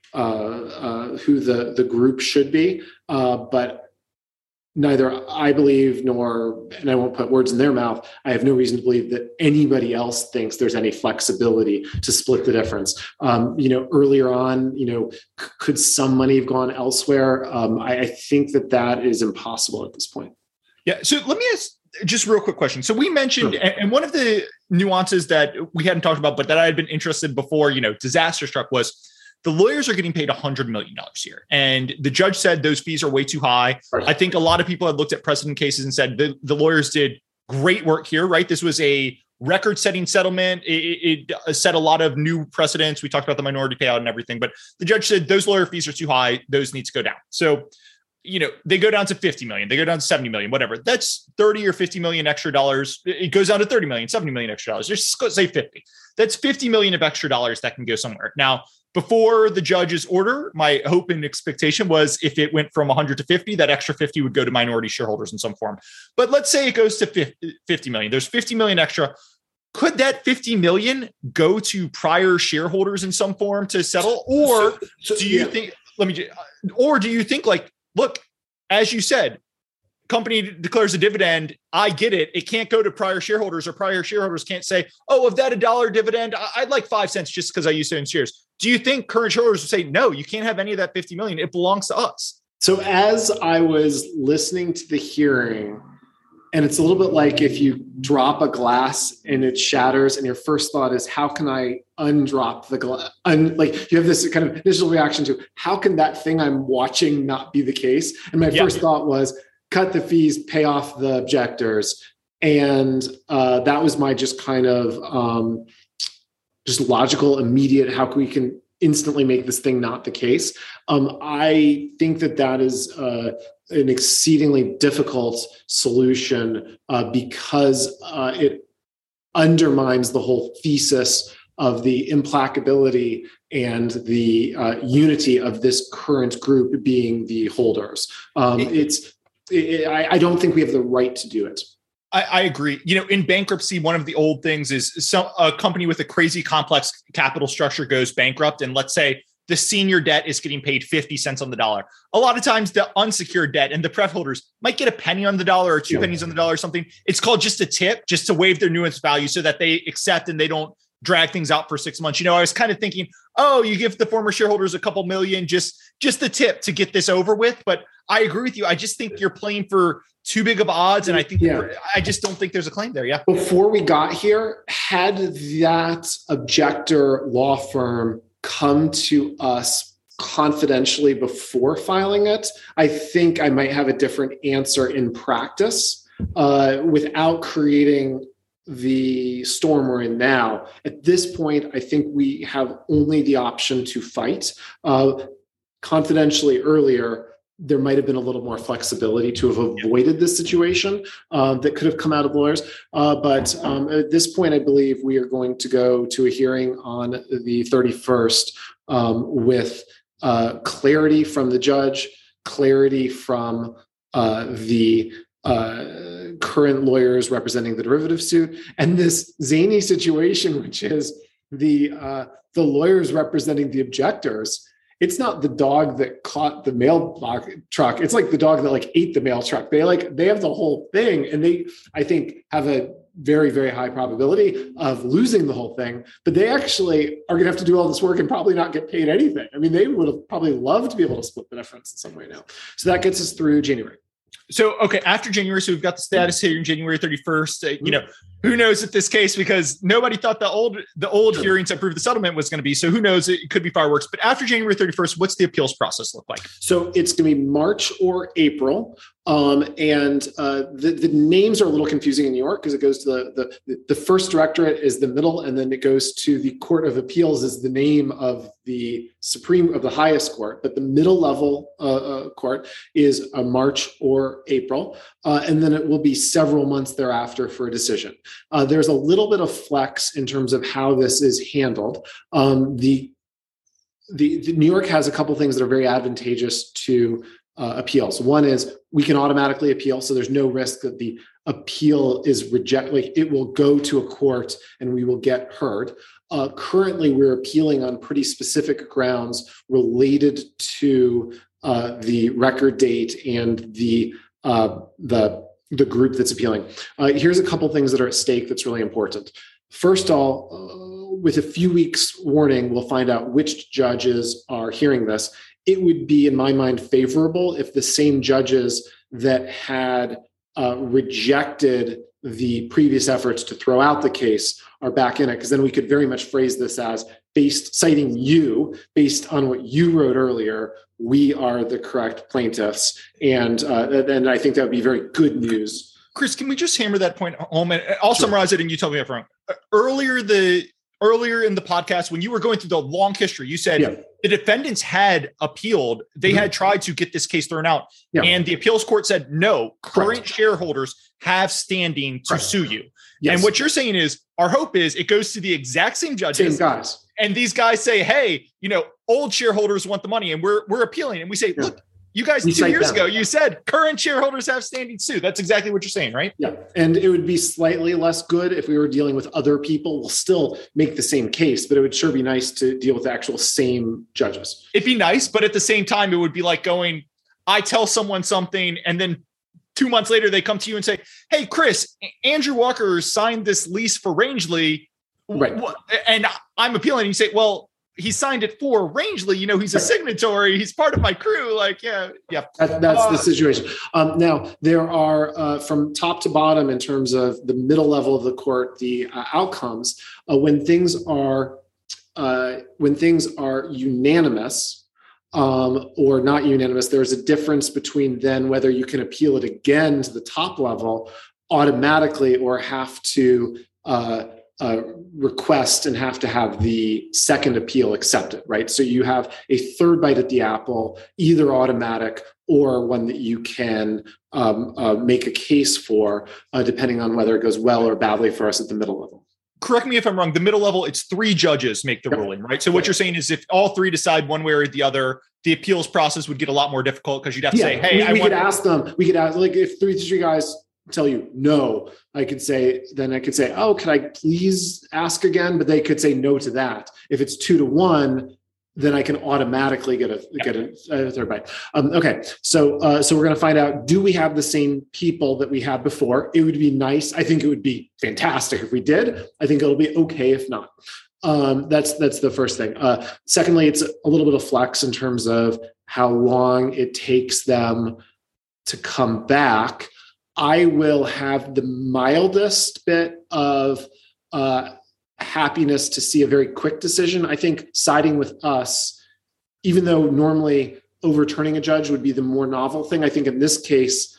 S2: group should be. But neither I believe nor, and I won't put words in their mouth, I have no reason to believe that anybody else thinks there's any flexibility to split the difference. Earlier on, could some money have gone elsewhere? I think that is impossible at this point.
S1: Yeah. So let me ask just a real quick question. So we mentioned, and one of the nuances that we hadn't talked about, but that I had been interested before, disaster struck was, the lawyers are getting paid $100 million here. And the judge said those fees are way too high. Right. I think a lot of people had looked at precedent cases and said the lawyers did great work here, right? This was a record-setting settlement. It set a lot of new precedents. We talked about the minority payout and everything, but the judge said those lawyer fees are too high. Those need to go down. So, they go down to 50 million, they go down to 70 million, whatever. That's 30 or 50 million extra dollars. It goes down to 30 million, 70 million extra dollars. Just say 50. That's 50 million of extra dollars that can go somewhere. Now, before the judge's order, my hope and expectation was if it went from 100 to 50, that extra 50 would go to minority shareholders in some form. But let's say it goes to 50 million. There's 50 million extra. Could that 50 million go to prior shareholders in some form to settle? Or do you think, look, as you said, company declares a dividend, I get it. It can't go to prior shareholders, or prior shareholders can't say, oh, of that $1 dividend, I'd like 5 cents just because I used it in shares. Do you think current shareholders would say, no, you can't have any of that 50 million. It belongs to us?
S2: So as I was listening to the hearing, and it's a little bit like if you drop a glass and it shatters and your first thought is, how can I undrop the glass? Like you have this kind of initial reaction to, how can that thing I'm watching not be the case? And my first thought was, cut the fees, pay off the objectors. And that was my just kind of just logical, immediate, how we can instantly make this thing not the case. I think that is an exceedingly difficult solution because it undermines the whole thesis of the implacability and the unity of this current group being the holders. I don't think we have the right to do it.
S1: I agree. In bankruptcy, one of the old things is a company with a crazy complex capital structure goes bankrupt. And let's say the senior debt is getting paid 50 cents on the dollar. A lot of times the unsecured debt and the pref holders might get a penny on the dollar or 2 pennies on the dollar or something. It's called just a tip, just to waive their nuance value so that they accept and they don't drag things out for 6 months. I was kind of thinking, oh, you give the former shareholders a couple million, just the tip to get this over with. But I agree with you. I just think you're playing for too big of odds. And I think I just don't think there's a claim there. Yeah.
S2: Before we got here, had that objector law firm come to us confidentially before filing it, I think I might have a different answer in practice without creating the storm we're in now. At this point, I think we have only the option to fight. Confidentially earlier, there might have been a little more flexibility to have avoided this situation that could have come out of lawyers. But at this point, I believe we are going to go to a hearing on the 31st with clarity from the judge, clarity from the current lawyers representing the derivative suit, and this zany situation, which is the lawyers representing the objectors, it's not the dog that caught the mail truck. It's like the dog that like ate the mail truck. They have the whole thing, and they, I think, have a very, very high probability of losing the whole thing. But they actually are going to have to do all this work and probably not get paid anything. I mean, they would have probably loved to be able to split the difference in some way now. So that gets us through January.
S1: So, okay, after January, so we've got the status here in January 31st. You know, who knows at this case, because nobody thought the old hearings that proved the settlement was going to be. So who knows? It could be fireworks. But after January 31st, what's the appeals process look like?
S2: So it's going to be March or April. The names are a little confusing in New York because it goes to the first directorate is the middle, and then it goes to the Court of Appeals is the name of the highest court, but the middle level court is March or April, and then it will be several months thereafter for a decision. There's a little bit of flex in terms of how this is handled. The New York has a couple things that are very advantageous to appeals. One is we can automatically appeal, so there's no risk that the appeal is rejected. Like it will go to a court and we will get heard. Currently, we're appealing on pretty specific grounds related to the record date and the group that's appealing. Here's a couple things that are at stake that's really important. First of all, with a few weeks warning, we'll find out which judges are hearing this. It would be, in my mind, favorable if the same judges that had rejected the previous efforts to throw out the case are back in it, because then we could very much phrase this as citing you, based on what you wrote earlier, we are the correct plaintiffs. And I think that would be very good news.
S1: Chris, can we just hammer that point home? And I'll summarize it and you tell me if I'm wrong. Earlier in the podcast, when you were going through the long history, you said the defendants had appealed. They had tried to get this case thrown out. And the appeals court said, no, current shareholders have standing to sue you. Yes. And what you're saying is our hope is it goes to the exact same judges.
S2: Same guys.
S1: And these guys say, hey, old shareholders want the money and we're appealing. And we say, look, you guys 2 years ago, you said current shareholders have standing to sue. That's exactly what you're saying, right?
S2: Yeah. And it would be slightly less good if we were dealing with other people. We'll still make the same case, but it would sure be nice to deal with the actual same judges.
S1: It'd be nice, but at the same time, it would be like going, I tell someone something, and then 2 months later, they come to you and say, hey, Chris, Andrew Walker signed this lease for Rangeley. Right. And I'm appealing. And you say, well, he signed it for Rangeley. He's a signatory. He's part of my crew. That's
S2: the situation. Now there are from top to bottom in terms of the middle level of the court, the outcomes when things are unanimous or not unanimous. There's a difference between then whether you can appeal it again to the top level automatically or have to request and have to have the second appeal accepted, right? So you have a third bite at the apple, either automatic or one that you can make a case for, depending on whether it goes well or badly for us at the middle level.
S1: Correct me if I'm wrong. The middle level, it's 3 judges make the ruling, right? So what you're saying is if all 3 decide one way or the other, the appeals process would get a lot more difficult because you'd have to say, hey, we could ask them,
S2: like if three guys tell you no, I could say, oh, can I please ask again? But they could say no to that. If it's 2-1, then I can automatically get a third bite. Okay, so we're going to find out, do we have the same people that we had before? It would be nice. I think it would be fantastic if we did. I think it'll be okay if not. That's the first thing. Secondly, it's a little bit of flex in terms of how long it takes them to come back. I will have the mildest bit of happiness to see a very quick decision. I think siding with us, even though normally overturning a judge would be the more novel thing, I think in this case,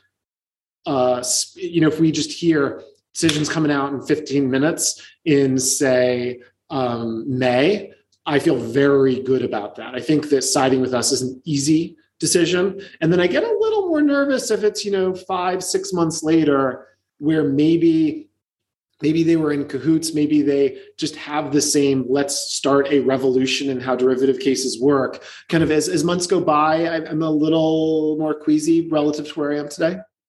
S2: if we just hear decisions coming out in 15 minutes in, say, May, I feel very good about that. I think that siding with us is an easy decision. And then I get a little more nervous if it's, 5-6 months later, where maybe they were in cahoots. Maybe they just have the same, let's start a revolution in how derivative cases work. Kind of as months go by, I'm a little more queasy relative to where I am today.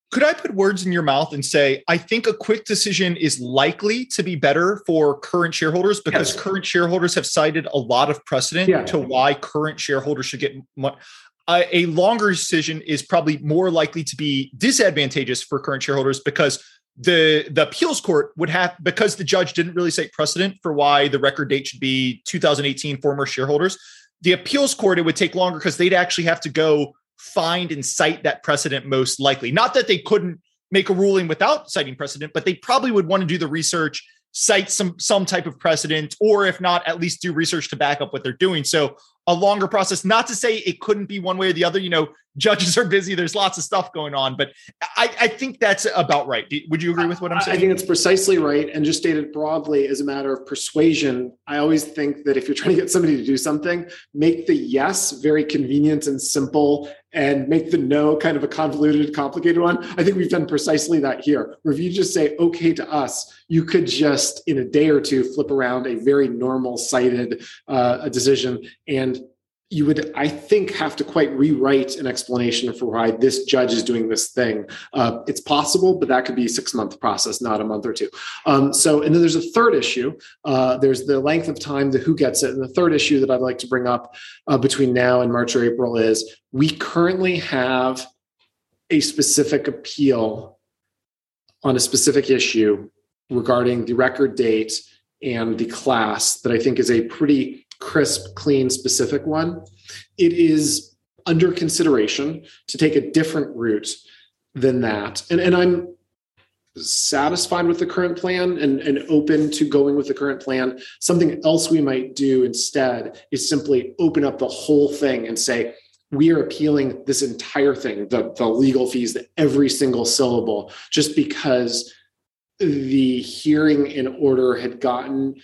S1: Could I put words in your mouth and say, I think a quick decision is likely to be better for current shareholders because current shareholders have cited a lot of precedent to why current shareholders should get money. A longer decision is probably more likely to be disadvantageous for current shareholders because the appeals court would have, because the judge didn't really cite precedent for why the record date should be 2018 former shareholders. The appeals court, it would take longer because they'd actually have to go find and cite that precedent most likely. Not that they couldn't make a ruling without citing precedent, but they probably would want to do the research, cite some type of precedent, or if not, at least do research to back up what they're doing. So a longer process, not to say it couldn't be one way or the other. Judges are busy. There's lots of stuff going on, but I think that's about right. Would you agree with what I'm saying?
S2: I think it's precisely right. And just stated broadly as a matter of persuasion, I always think that if you're trying to get somebody to do something, make the yes very convenient and simple and make the no kind of a convoluted, complicated one. I think we've done precisely that here, where if you just say, okay to us, you could just in a day or two flip around a very normal cited decision. And you would, I think, have to quite rewrite an explanation for why this judge is doing this thing. It's possible, but that could be a 6-month process, not a month or two. And then there's a third issue. There's the length of time, the who gets it. And the third issue that I'd like to bring up between now and March or April is we currently have a specific appeal on a specific issue regarding the record date and the class that I think is a pretty crisp, clean, specific one. It is under consideration to take a different route than that. And I'm satisfied with the current plan and open to going with the current plan. Something else we might do instead is simply open up the whole thing and say, we are appealing this entire thing, the legal fees, every single syllable, just because the hearing in order had gotten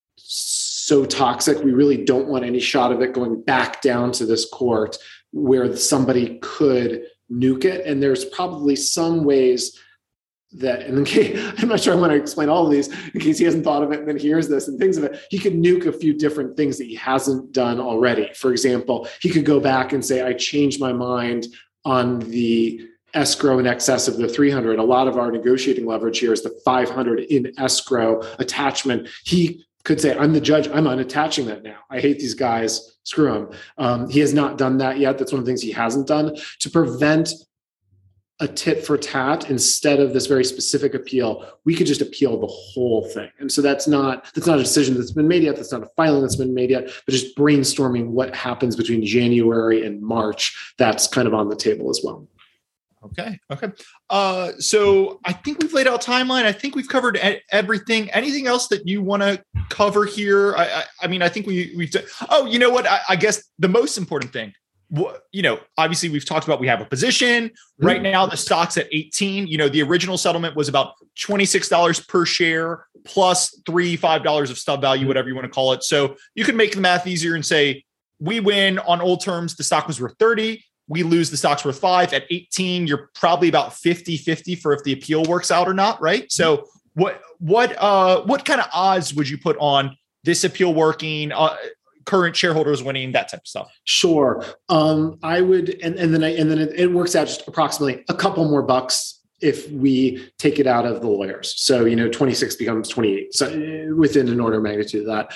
S2: so toxic. We really don't want any shot of it going back down to this court where somebody could nuke it. And there's probably some ways that, and in case, I'm not sure I want to explain all of these in case he hasn't thought of it and then hears this and things of it. He could nuke a few different things that he hasn't done already. For example, he could go back and say, I changed my mind on the escrow in excess of the 300. A lot of our negotiating leverage here is the 500 in escrow attachment. He could say, I'm the judge, I'm unattaching that now. I hate these guys, screw them. He has not done that yet. That's one of the things he hasn't done to prevent a tit for tat. Instead of this very specific appeal, we could just appeal the whole thing. And so that's not a decision that's been made yet. That's not a filing that's been made yet, but just brainstorming what happens between January and March. That's kind of on the table as well.
S1: Okay. So I think we've laid out timeline. I think we've covered everything. Anything else that you want to cover here? I mean, I think we've done. Oh, you know what? I guess the most important thing, obviously we've talked about, we have a position right now. The stock's at 18. The original settlement was about $26 per share plus $5 of stub value, whatever you want to call it. So you can make the math easier and say, we win on old terms. The stock was worth 30. We lose, the stock's worth 5. At 18, you're probably about 50-50 for if the appeal works out or not, right? So what kind of odds would you put on this appeal working, current shareholders winning, that type of stuff?
S2: Sure. I would, and then it works out just approximately a couple more bucks if we take it out of the lawyers. So, 26 becomes 28. So within an order of magnitude of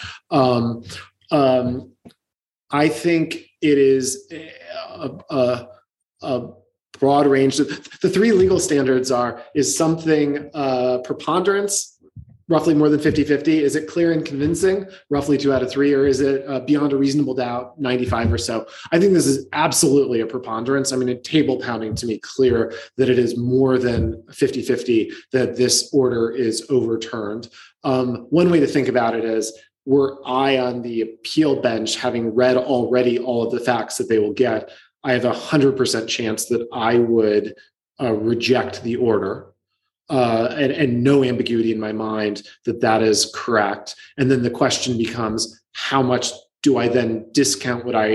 S2: that. I think it is a broad range. The three legal standards is something preponderance, roughly more than 50-50? Is it clear and convincing, roughly 2 out of 3? Or is it beyond a reasonable doubt, 95 or so? I think this is absolutely a preponderance. I mean, a table pounding to me clear that it is more than 50-50 that this order is overturned. One way to think about it is, were I on the appeal bench, having read already all of the facts that they will get, I have 100% chance that I would reject the order and no ambiguity in my mind that is correct. And then the question becomes, how much do I then discount what I am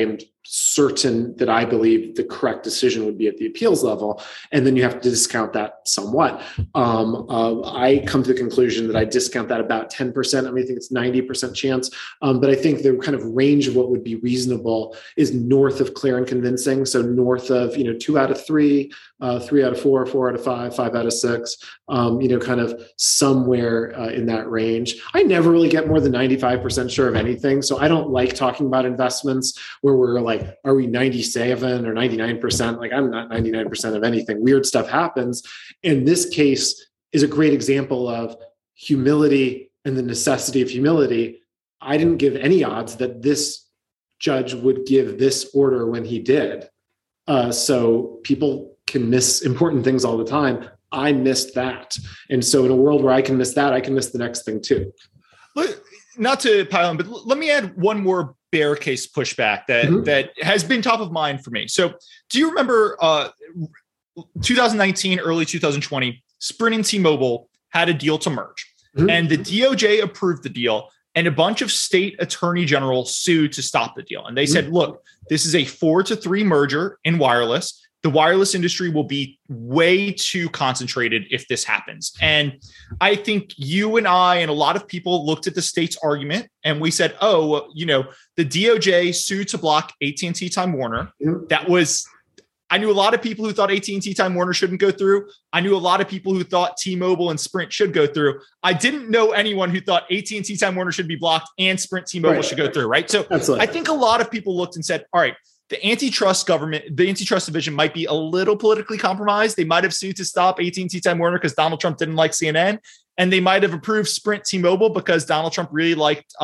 S2: certain that I believe the correct decision would be at the appeals level. And then you have to discount that somewhat. I come to the conclusion that I discount that about 10%. I mean, I think it's 90% chance. But I think the kind of range of what would be reasonable is north of clear and convincing. So north of, 2 out of 3, 3 out of 4, 4 out of 5, 5 out of 6, kind of somewhere in that range. I never really get more than 95% sure of anything. So I don't like talking about investments where we're like, are we 97 or 99%? Like, I'm not 99% of anything. Weird stuff happens. And this case is a great example of humility and the necessity of humility. I didn't give any odds that this judge would give this order when he did. So people can miss important things all the time. I missed that. And so in a world where I can miss that, I can miss the next thing too.
S1: Not to pile on, but let me add one more bear case pushback that has been top of mind for me. So do you remember 2019, early 2020, Sprint and T-Mobile had a deal to merge, and the DOJ approved the deal, and a bunch of state attorney generals sued to stop the deal. And they said, look, this is a 4-3 merger in wireless. The wireless industry will be way too concentrated if this happens. And I think you and I and a lot of people looked at the state's argument and we said, the DOJ sued to block AT&T Time Warner. I knew a lot of people who thought AT&T Time Warner shouldn't go through. I knew a lot of people who thought T-Mobile and Sprint should go through. I didn't know anyone who thought AT&T Time Warner should be blocked and Sprint T-Mobile should go through, right? So absolutely. I think a lot of people looked and said, all right, the antitrust division might be a little politically compromised. They might have sued to stop AT&T Time Warner because Donald Trump didn't like CNN. And they might have approved Sprint T-Mobile because Donald Trump really liked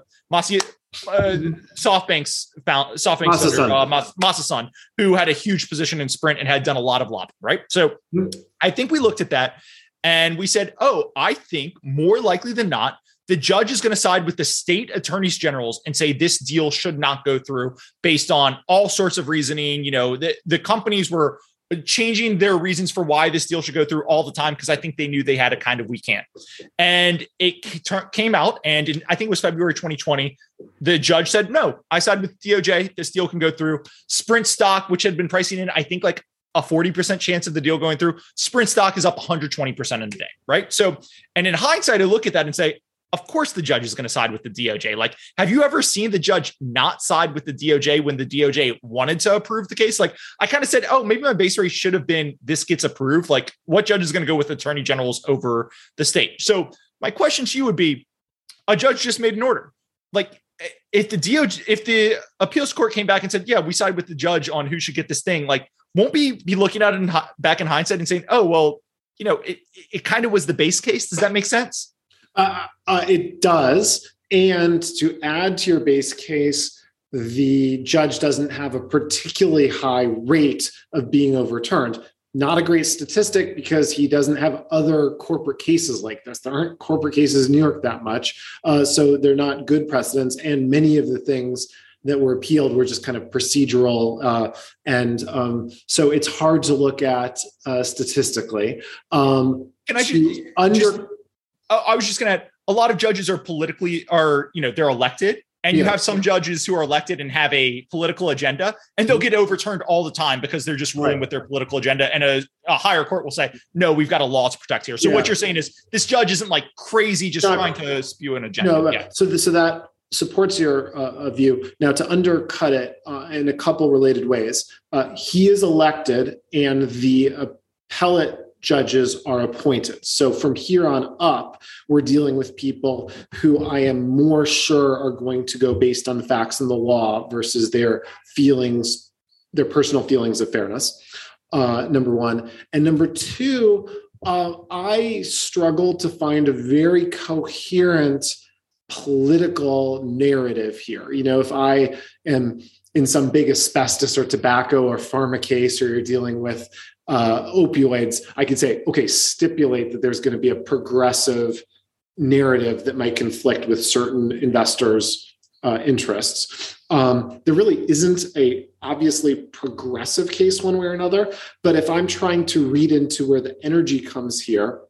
S1: SoftBank's Masa Son, who had a huge position in Sprint and had done a lot of lobbying, right? So I think we looked at that and we said, I think more likely than not, the judge is going to side with the state attorneys generals and say this deal should not go through based on all sorts of reasoning. The companies were changing their reasons for why this deal should go through all the time because I think they knew they had a kind of we can't. And it came out, and I think it was February 2020, the judge said, no, I side with DOJ. This deal can go through. Sprint stock, which had been pricing in, I think like a 40% chance of the deal going through, Sprint stock is up 120% in the day, right? So, and in hindsight, I look at that and say, of course the judge is going to side with the DOJ. Like, have you ever seen the judge not side with the DOJ when the DOJ wanted to approve the case? Like, I kind of said, maybe my base rate should have been this gets approved. Like, what judge is going to go with attorney generals over the state? So my question to you would be, a judge just made an order. Like, if the appeals court came back and said, yeah, we side with the judge on who should get this thing, like, won't we be looking at it back in hindsight and saying, it kind of was the base case? Does that make sense?
S2: It does. And to add to your base case, the judge doesn't have a particularly high rate of being overturned. Not a great statistic because he doesn't have other corporate cases like this. There aren't corporate cases in New York that much. So they're not good precedents. And many of the things that were appealed were just kind of procedural. So it's hard to look at statistically.
S1: I was just going to add, a lot of judges they're elected, and you have some judges who are elected and have a political agenda, and they'll get overturned all the time because they're just ruling with their political agenda. And a higher court will say, no, we've got a law to protect here. So what you're saying is this judge isn't like crazy, just trying to spew an agenda. No,
S2: so that supports your view. Now, to undercut it in a couple related ways, he is elected and the appellate judges are appointed. So from here on up, we're dealing with people who I am more sure are going to go based on the facts and the law versus their feelings, their personal feelings of fairness, number one. And number two, I struggle to find a very coherent political narrative here. If I am in some big asbestos or tobacco or pharma case, or you're dealing with opioids, I could say, okay, stipulate that there's going to be a progressive narrative that might conflict with certain investors' interests. There really isn't a obviously progressive case one way or another, but if I'm trying to read into where the energy comes here,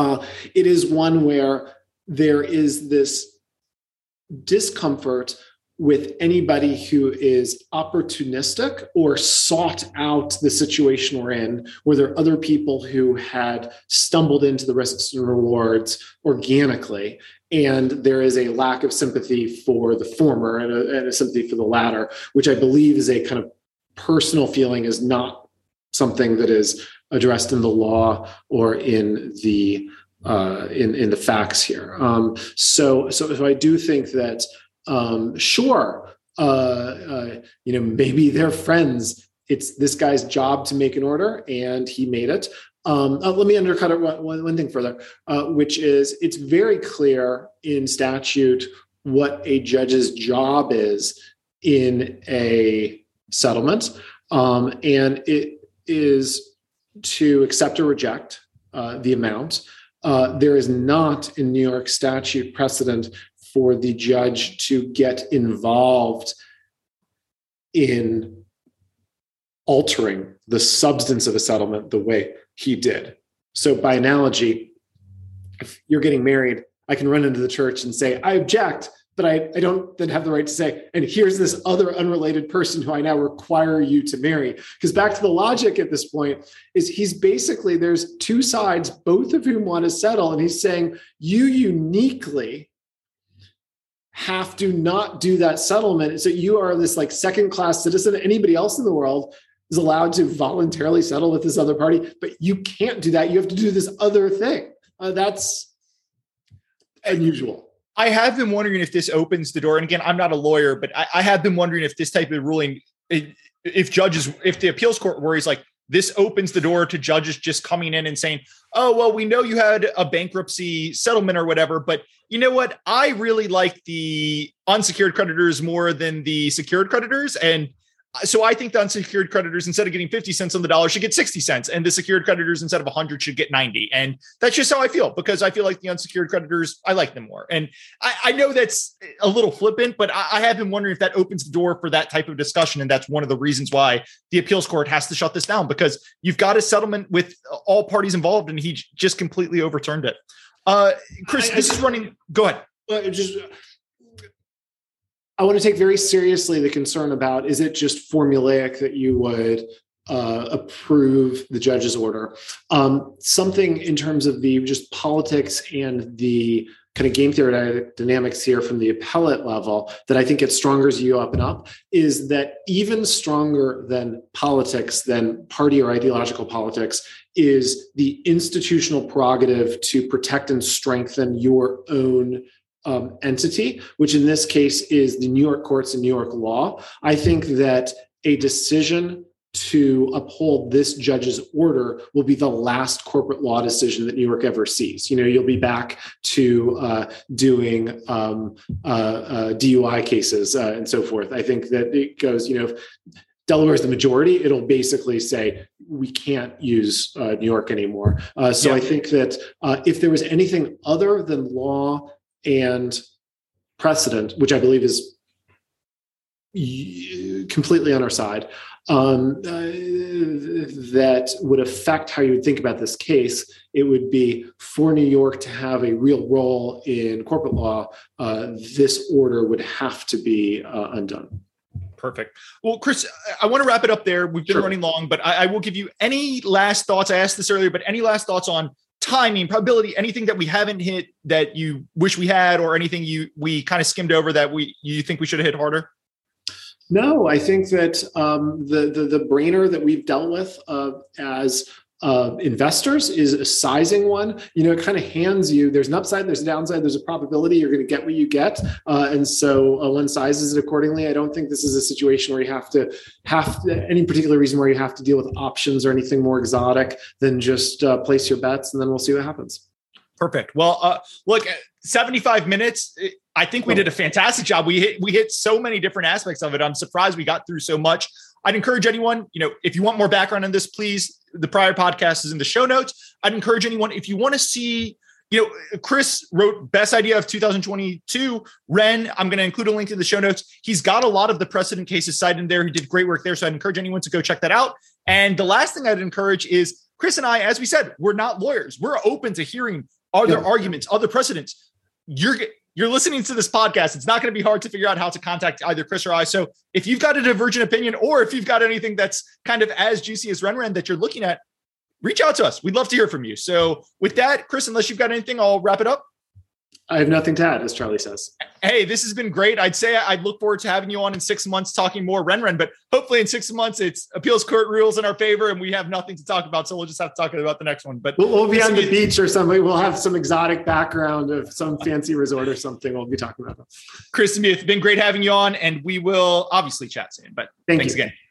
S2: it is one where there is this discomfort with anybody who is opportunistic or sought out the situation we're in, where there are other people who had stumbled into the risks and rewards organically. And there is a lack of sympathy for the former and a sympathy for the latter, which I believe is a kind of personal feeling, is not something that is addressed in the law or in the facts here. So I do think that sure, maybe they're friends. It's this guy's job to make an order, and he made it. Let me undercut it one thing further, which is it's very clear in statute what a judge's job is in a settlement, and it is to accept or reject the amount. There is not in New York statute precedent for the judge to get involved in altering the substance of a settlement the way he did. So by analogy, if you're getting married, I can run into the church and say, I object, but I don't then have the right to say, and here's this other unrelated person who I now require you to marry. Because back to the logic at this point is he's basically, there's two sides, both of whom want to settle. And he's saying, you uniquely have to not do that settlement. So you are this like second-class citizen. Anybody else in the world is allowed to voluntarily settle with this other party, but you can't do that. You have to do this other thing. That's unusual.
S1: I have been wondering if this opens the door. And again, I'm not a lawyer, but I have been wondering if this type of ruling, if the appeals court worries like this opens the door to judges just coming in and saying, oh, well, we know you had a bankruptcy settlement or whatever, but you know what? I really like the unsecured creditors more than the secured creditors. And so I think the unsecured creditors, instead of getting 50 cents on the dollar, should get 60 cents. And the secured creditors, instead of 100, should get 90. And that's just how I feel, because I feel like the unsecured creditors, I like them more. And I know that's a little flippant, but I have been wondering if that opens the door for that type of discussion. And that's one of the reasons why the appeals court has to shut this down, because you've got a settlement with all parties involved, and he just completely overturned it. Chris, this is running. Go ahead.
S2: I want to take very seriously the concern about, is it just formulaic that you would approve the judge's order? Something in terms of the just politics and the kind of game theory dynamics here from the appellate level that I think gets stronger as you up and up, is that even stronger than politics, than party or ideological politics, is the institutional prerogative to protect and strengthen your own entity, which in this case is the New York courts and New York law. I think that a decision to uphold this judge's order will be the last corporate law decision that New York ever sees. You'll be back to doing DUI cases and so forth. I think that it goes, if Delaware is the majority, it'll basically say we can't use New York anymore. I think that if there was anything other than law and precedent, which I believe is completely on our side, that would affect how you would think about this case, it would be for New York to have a real role in corporate law, this order would have to be undone.
S1: Perfect. Well, Chris, I want to wrap it up there. We've been running long, but I will give you any last thoughts. I asked this earlier, but any last thoughts on timing, probability, anything that we haven't hit that you wish we had, or anything we kind of skimmed over that you think we should have hit harder?
S2: No, I think that the brainer that we've dealt with as investors is a sizing one. It kind of hands you, there's an upside, there's a downside, there's a probability you're going to get what you get. And so one sizes it accordingly. I don't think this is a situation where you have to any particular reason where you have to deal with options or anything more exotic than just place your bets, and then we'll see what happens.
S1: Perfect. Well, look, 75 minutes. I think we did a fantastic job. We hit so many different aspects of it. I'm surprised we got through so much. I'd encourage anyone, if you want more background on this, please, the prior podcast is in the show notes. I'd encourage anyone, if you want to see, Chris wrote Best Idea of 2022. Ren, I'm going to include a link in the show notes. He's got a lot of the precedent cases cited in there. He did great work there. So I'd encourage anyone to go check that out. And the last thing I'd encourage is Chris and I, as we said, we're not lawyers. We're open to hearing other arguments, other precedents. you're listening to this podcast, it's not going to be hard to figure out how to contact either Chris or I. So if you've got a divergent opinion, or if you've got anything that's kind of as juicy as Ren that you're looking at, reach out to us. We'd love to hear from you. So with that, Chris, unless you've got anything, I'll wrap it up.
S2: I have nothing to add, as Charlie says.
S1: Hey, this has been great. I'd say I'd look forward to having you on in 6 months talking more Ren, but hopefully in 6 months it's appeals court rules in our favor and we have nothing to talk about. So we'll just have to talk about the next one. But
S2: we'll be on the beach or something. We'll have some exotic background of some fancy resort or something. We'll be talking about.
S1: Chris Smith, it's been great having you on, and we will obviously chat soon. But thanks again.